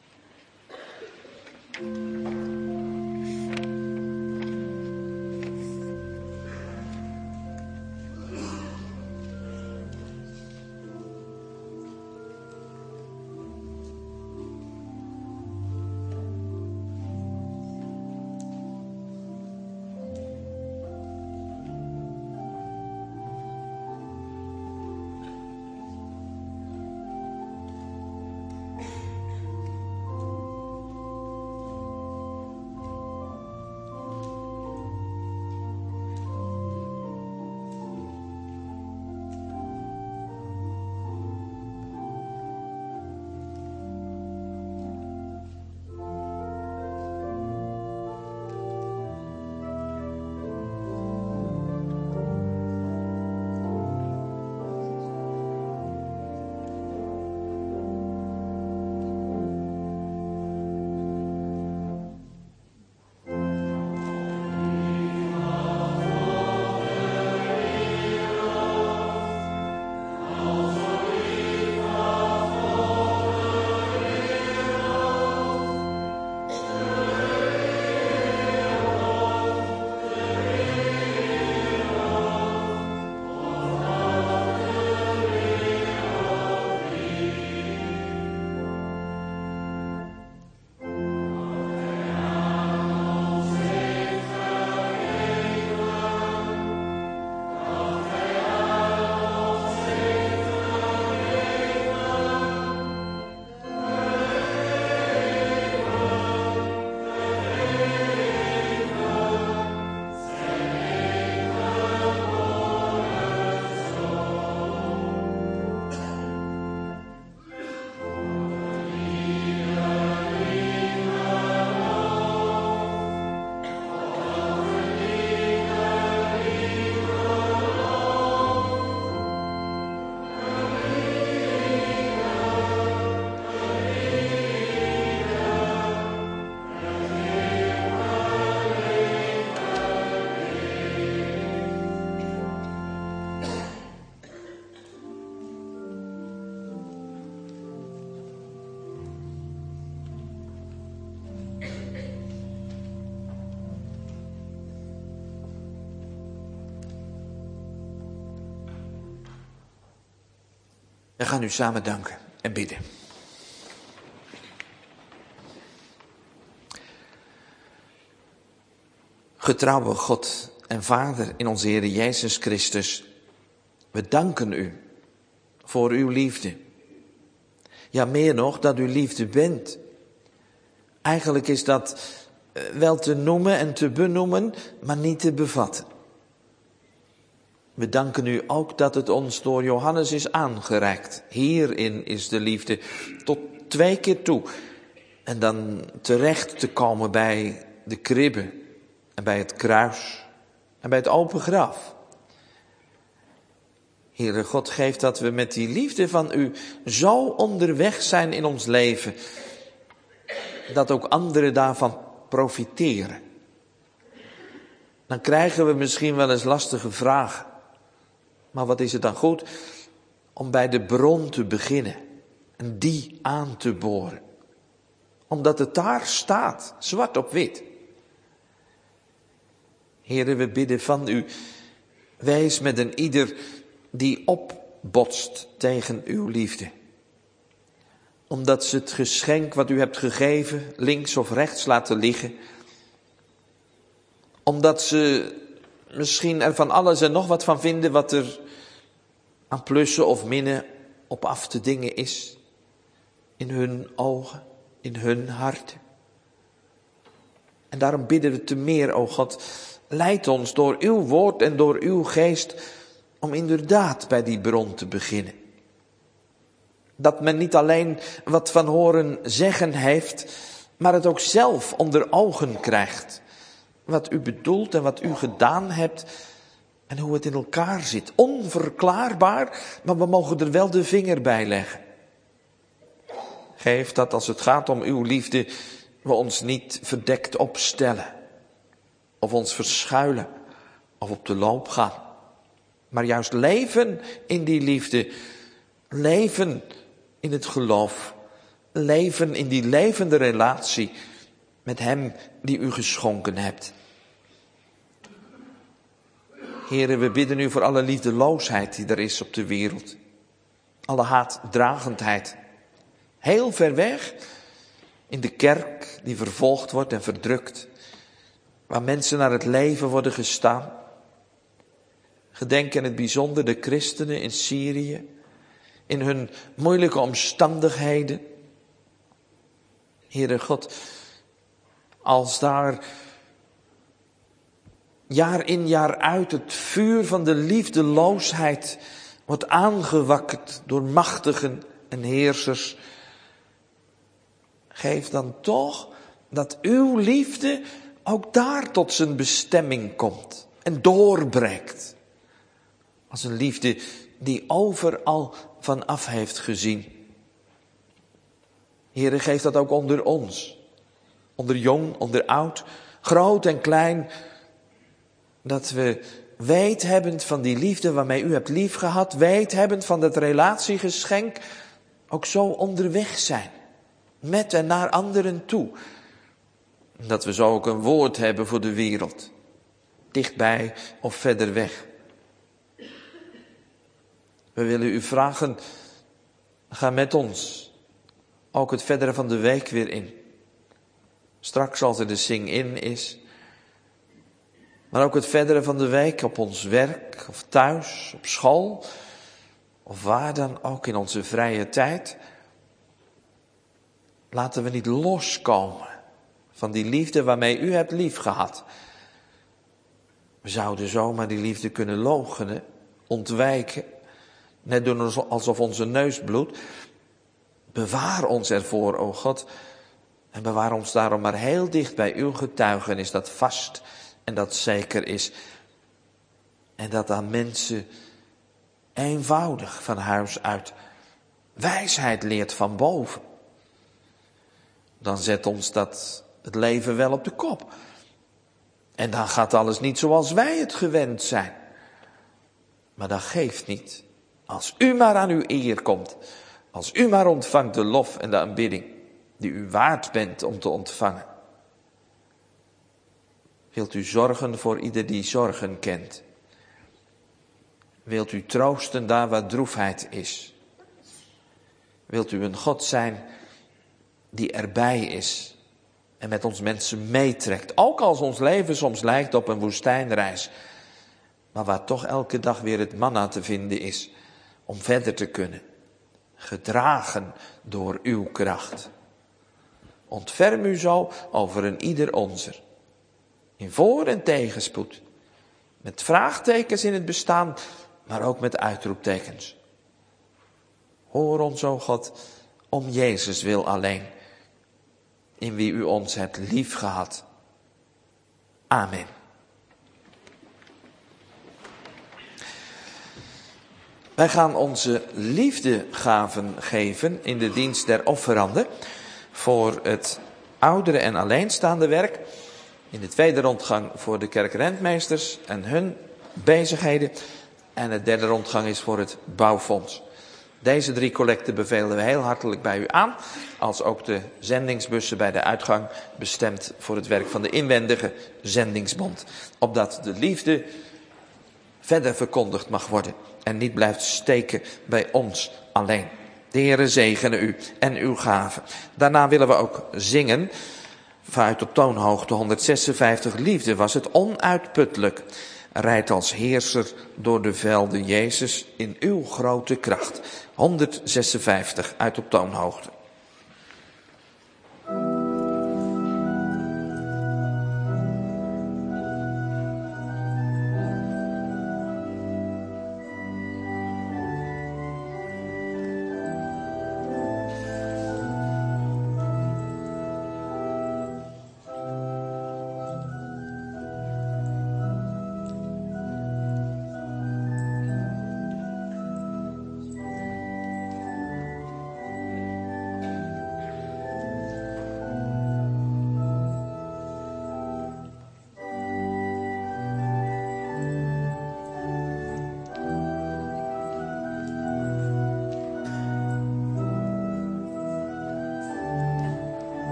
We gaan u samen danken en bidden. Getrouwe God en Vader in onze Heer Jezus Christus, we danken u voor uw liefde. Ja, meer nog, dat u liefde bent. Eigenlijk is dat wel te noemen en te benoemen, maar niet te bevatten. We danken u ook dat het ons door Johannes is aangereikt. Hierin is de liefde tot 2 keer toe. En dan terecht te komen bij de kribbe en bij het kruis en bij het open graf. Heere God, geef dat we met die liefde van u zo onderweg zijn in ons leven, dat ook anderen daarvan profiteren. Dan krijgen we misschien wel eens lastige vragen. Maar wat is het dan goed om bij de bron te beginnen en die aan te boren. Omdat het daar staat, zwart op wit. Heere, we bidden van u, wees met een ieder die opbotst tegen uw liefde. Omdat ze het geschenk wat u hebt gegeven links of rechts laten liggen. Omdat ze misschien er van alles en nog wat van vinden wat er aan plussen of minnen op af te dingen is. In hun ogen, in hun harten. En daarom bidden we te meer, o God, leid ons door uw woord en door uw geest om inderdaad bij die bron te beginnen. Dat men niet alleen wat van horen zeggen heeft, maar het ook zelf onder ogen krijgt. Wat u bedoelt en wat u gedaan hebt en hoe het in elkaar zit. Onverklaarbaar, maar we mogen er wel de vinger bij leggen. Geef dat als het gaat om uw liefde, we ons niet verdekt opstellen. Of ons verschuilen. Of op de loop gaan. Maar juist leven in die liefde. Leven in het geloof. Leven in die levende relatie met hem die u geschonken hebt. Heren, we bidden u voor alle liefdeloosheid die er is op de wereld. Alle haatdragendheid. Heel ver weg, in de kerk die vervolgd wordt en verdrukt. Waar mensen naar het leven worden gestaan. Gedenk in het bijzonder de christenen in Syrië. In hun moeilijke omstandigheden. Heere God, als daar jaar in jaar uit het vuur van de liefdeloosheid wordt aangewakkerd door machtigen en heersers. Geef dan toch dat uw liefde ook daar tot zijn bestemming komt en doorbreekt. Als een liefde die overal vanaf heeft gezien. Heere, geef dat ook onder ons. Onder jong, onder oud, groot en klein. Dat we weten van die liefde waarmee u hebt liefgehad. Weten van dat relatiegeschenk. Ook zo onderweg zijn. Met en naar anderen toe. Dat we zo ook een woord hebben voor de wereld. Dichtbij of verder weg. We willen u vragen, ga met ons. Ook het verdere van de week weer in. Straks als er de sing-in is. Maar ook het verdere van de week op ons werk of thuis, op school. Of waar dan ook in onze vrije tijd. Laten we niet loskomen van die liefde waarmee u hebt liefgehad. We zouden zomaar die liefde kunnen loochenen, ontwijken. Net doen alsof onze neus bloedt. Bewaar ons ervoor, o God. En bewaar ons daarom maar heel dicht bij uw getuigenis dat vast en dat zeker is. En dat aan mensen eenvoudig van huis uit wijsheid leert van boven. Dan zet ons dat het leven wel op de kop. En dan gaat alles niet zoals wij het gewend zijn. Maar dat geeft niet. Als u maar aan uw eer komt. Als u maar ontvangt de lof en de aanbidding die u waard bent om te ontvangen. Wilt u zorgen voor ieder die zorgen kent. Wilt u troosten daar waar droefheid is. Wilt u een God zijn die erbij is en met ons mensen meetrekt. Ook als ons leven soms lijkt op een woestijnreis. Maar waar toch elke dag weer het manna te vinden is om verder te kunnen. Gedragen door uw kracht. Ontferm u zo over een ieder onzer. In voor- en tegenspoed. Met vraagtekens in het bestaan, maar ook met uitroeptekens. Hoor ons, o God, om Jezus wil alleen, in wie u ons hebt lief gehad. Amen. Wij gaan onze liefdegaven geven in de dienst der offeranden voor het oudere en alleenstaande werk. In de tweede rondgang voor de kerkrentmeesters en hun bezigheden. En de derde rondgang is voor het bouwfonds. Deze 3 collecten bevelen we heel hartelijk bij u aan. Als ook de zendingsbussen bij de uitgang, bestemd voor het werk van de inwendige zendingsbond. Opdat de liefde verder verkondigd mag worden. En niet blijft steken bij ons alleen. De Heere zegene u en uw gaven. Daarna willen we ook zingen. Vanuit op toonhoogte 156. Liefde was het onuitputtelijk. Rijdt als heerser door de velden, Jezus, in uw grote kracht. 156 uit op toonhoogte.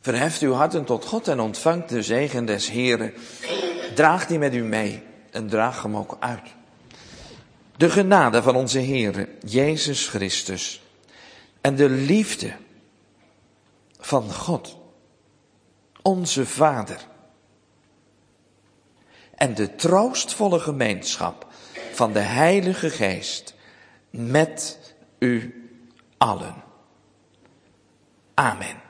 Verheft uw harten tot God en ontvangt de zegen des Heren. Draag die met u mee en draag hem ook uit. De genade van onze Heere, Jezus Christus, en de liefde van God, onze Vader, en de troostvolle gemeenschap van de Heilige Geest met u allen. Amen.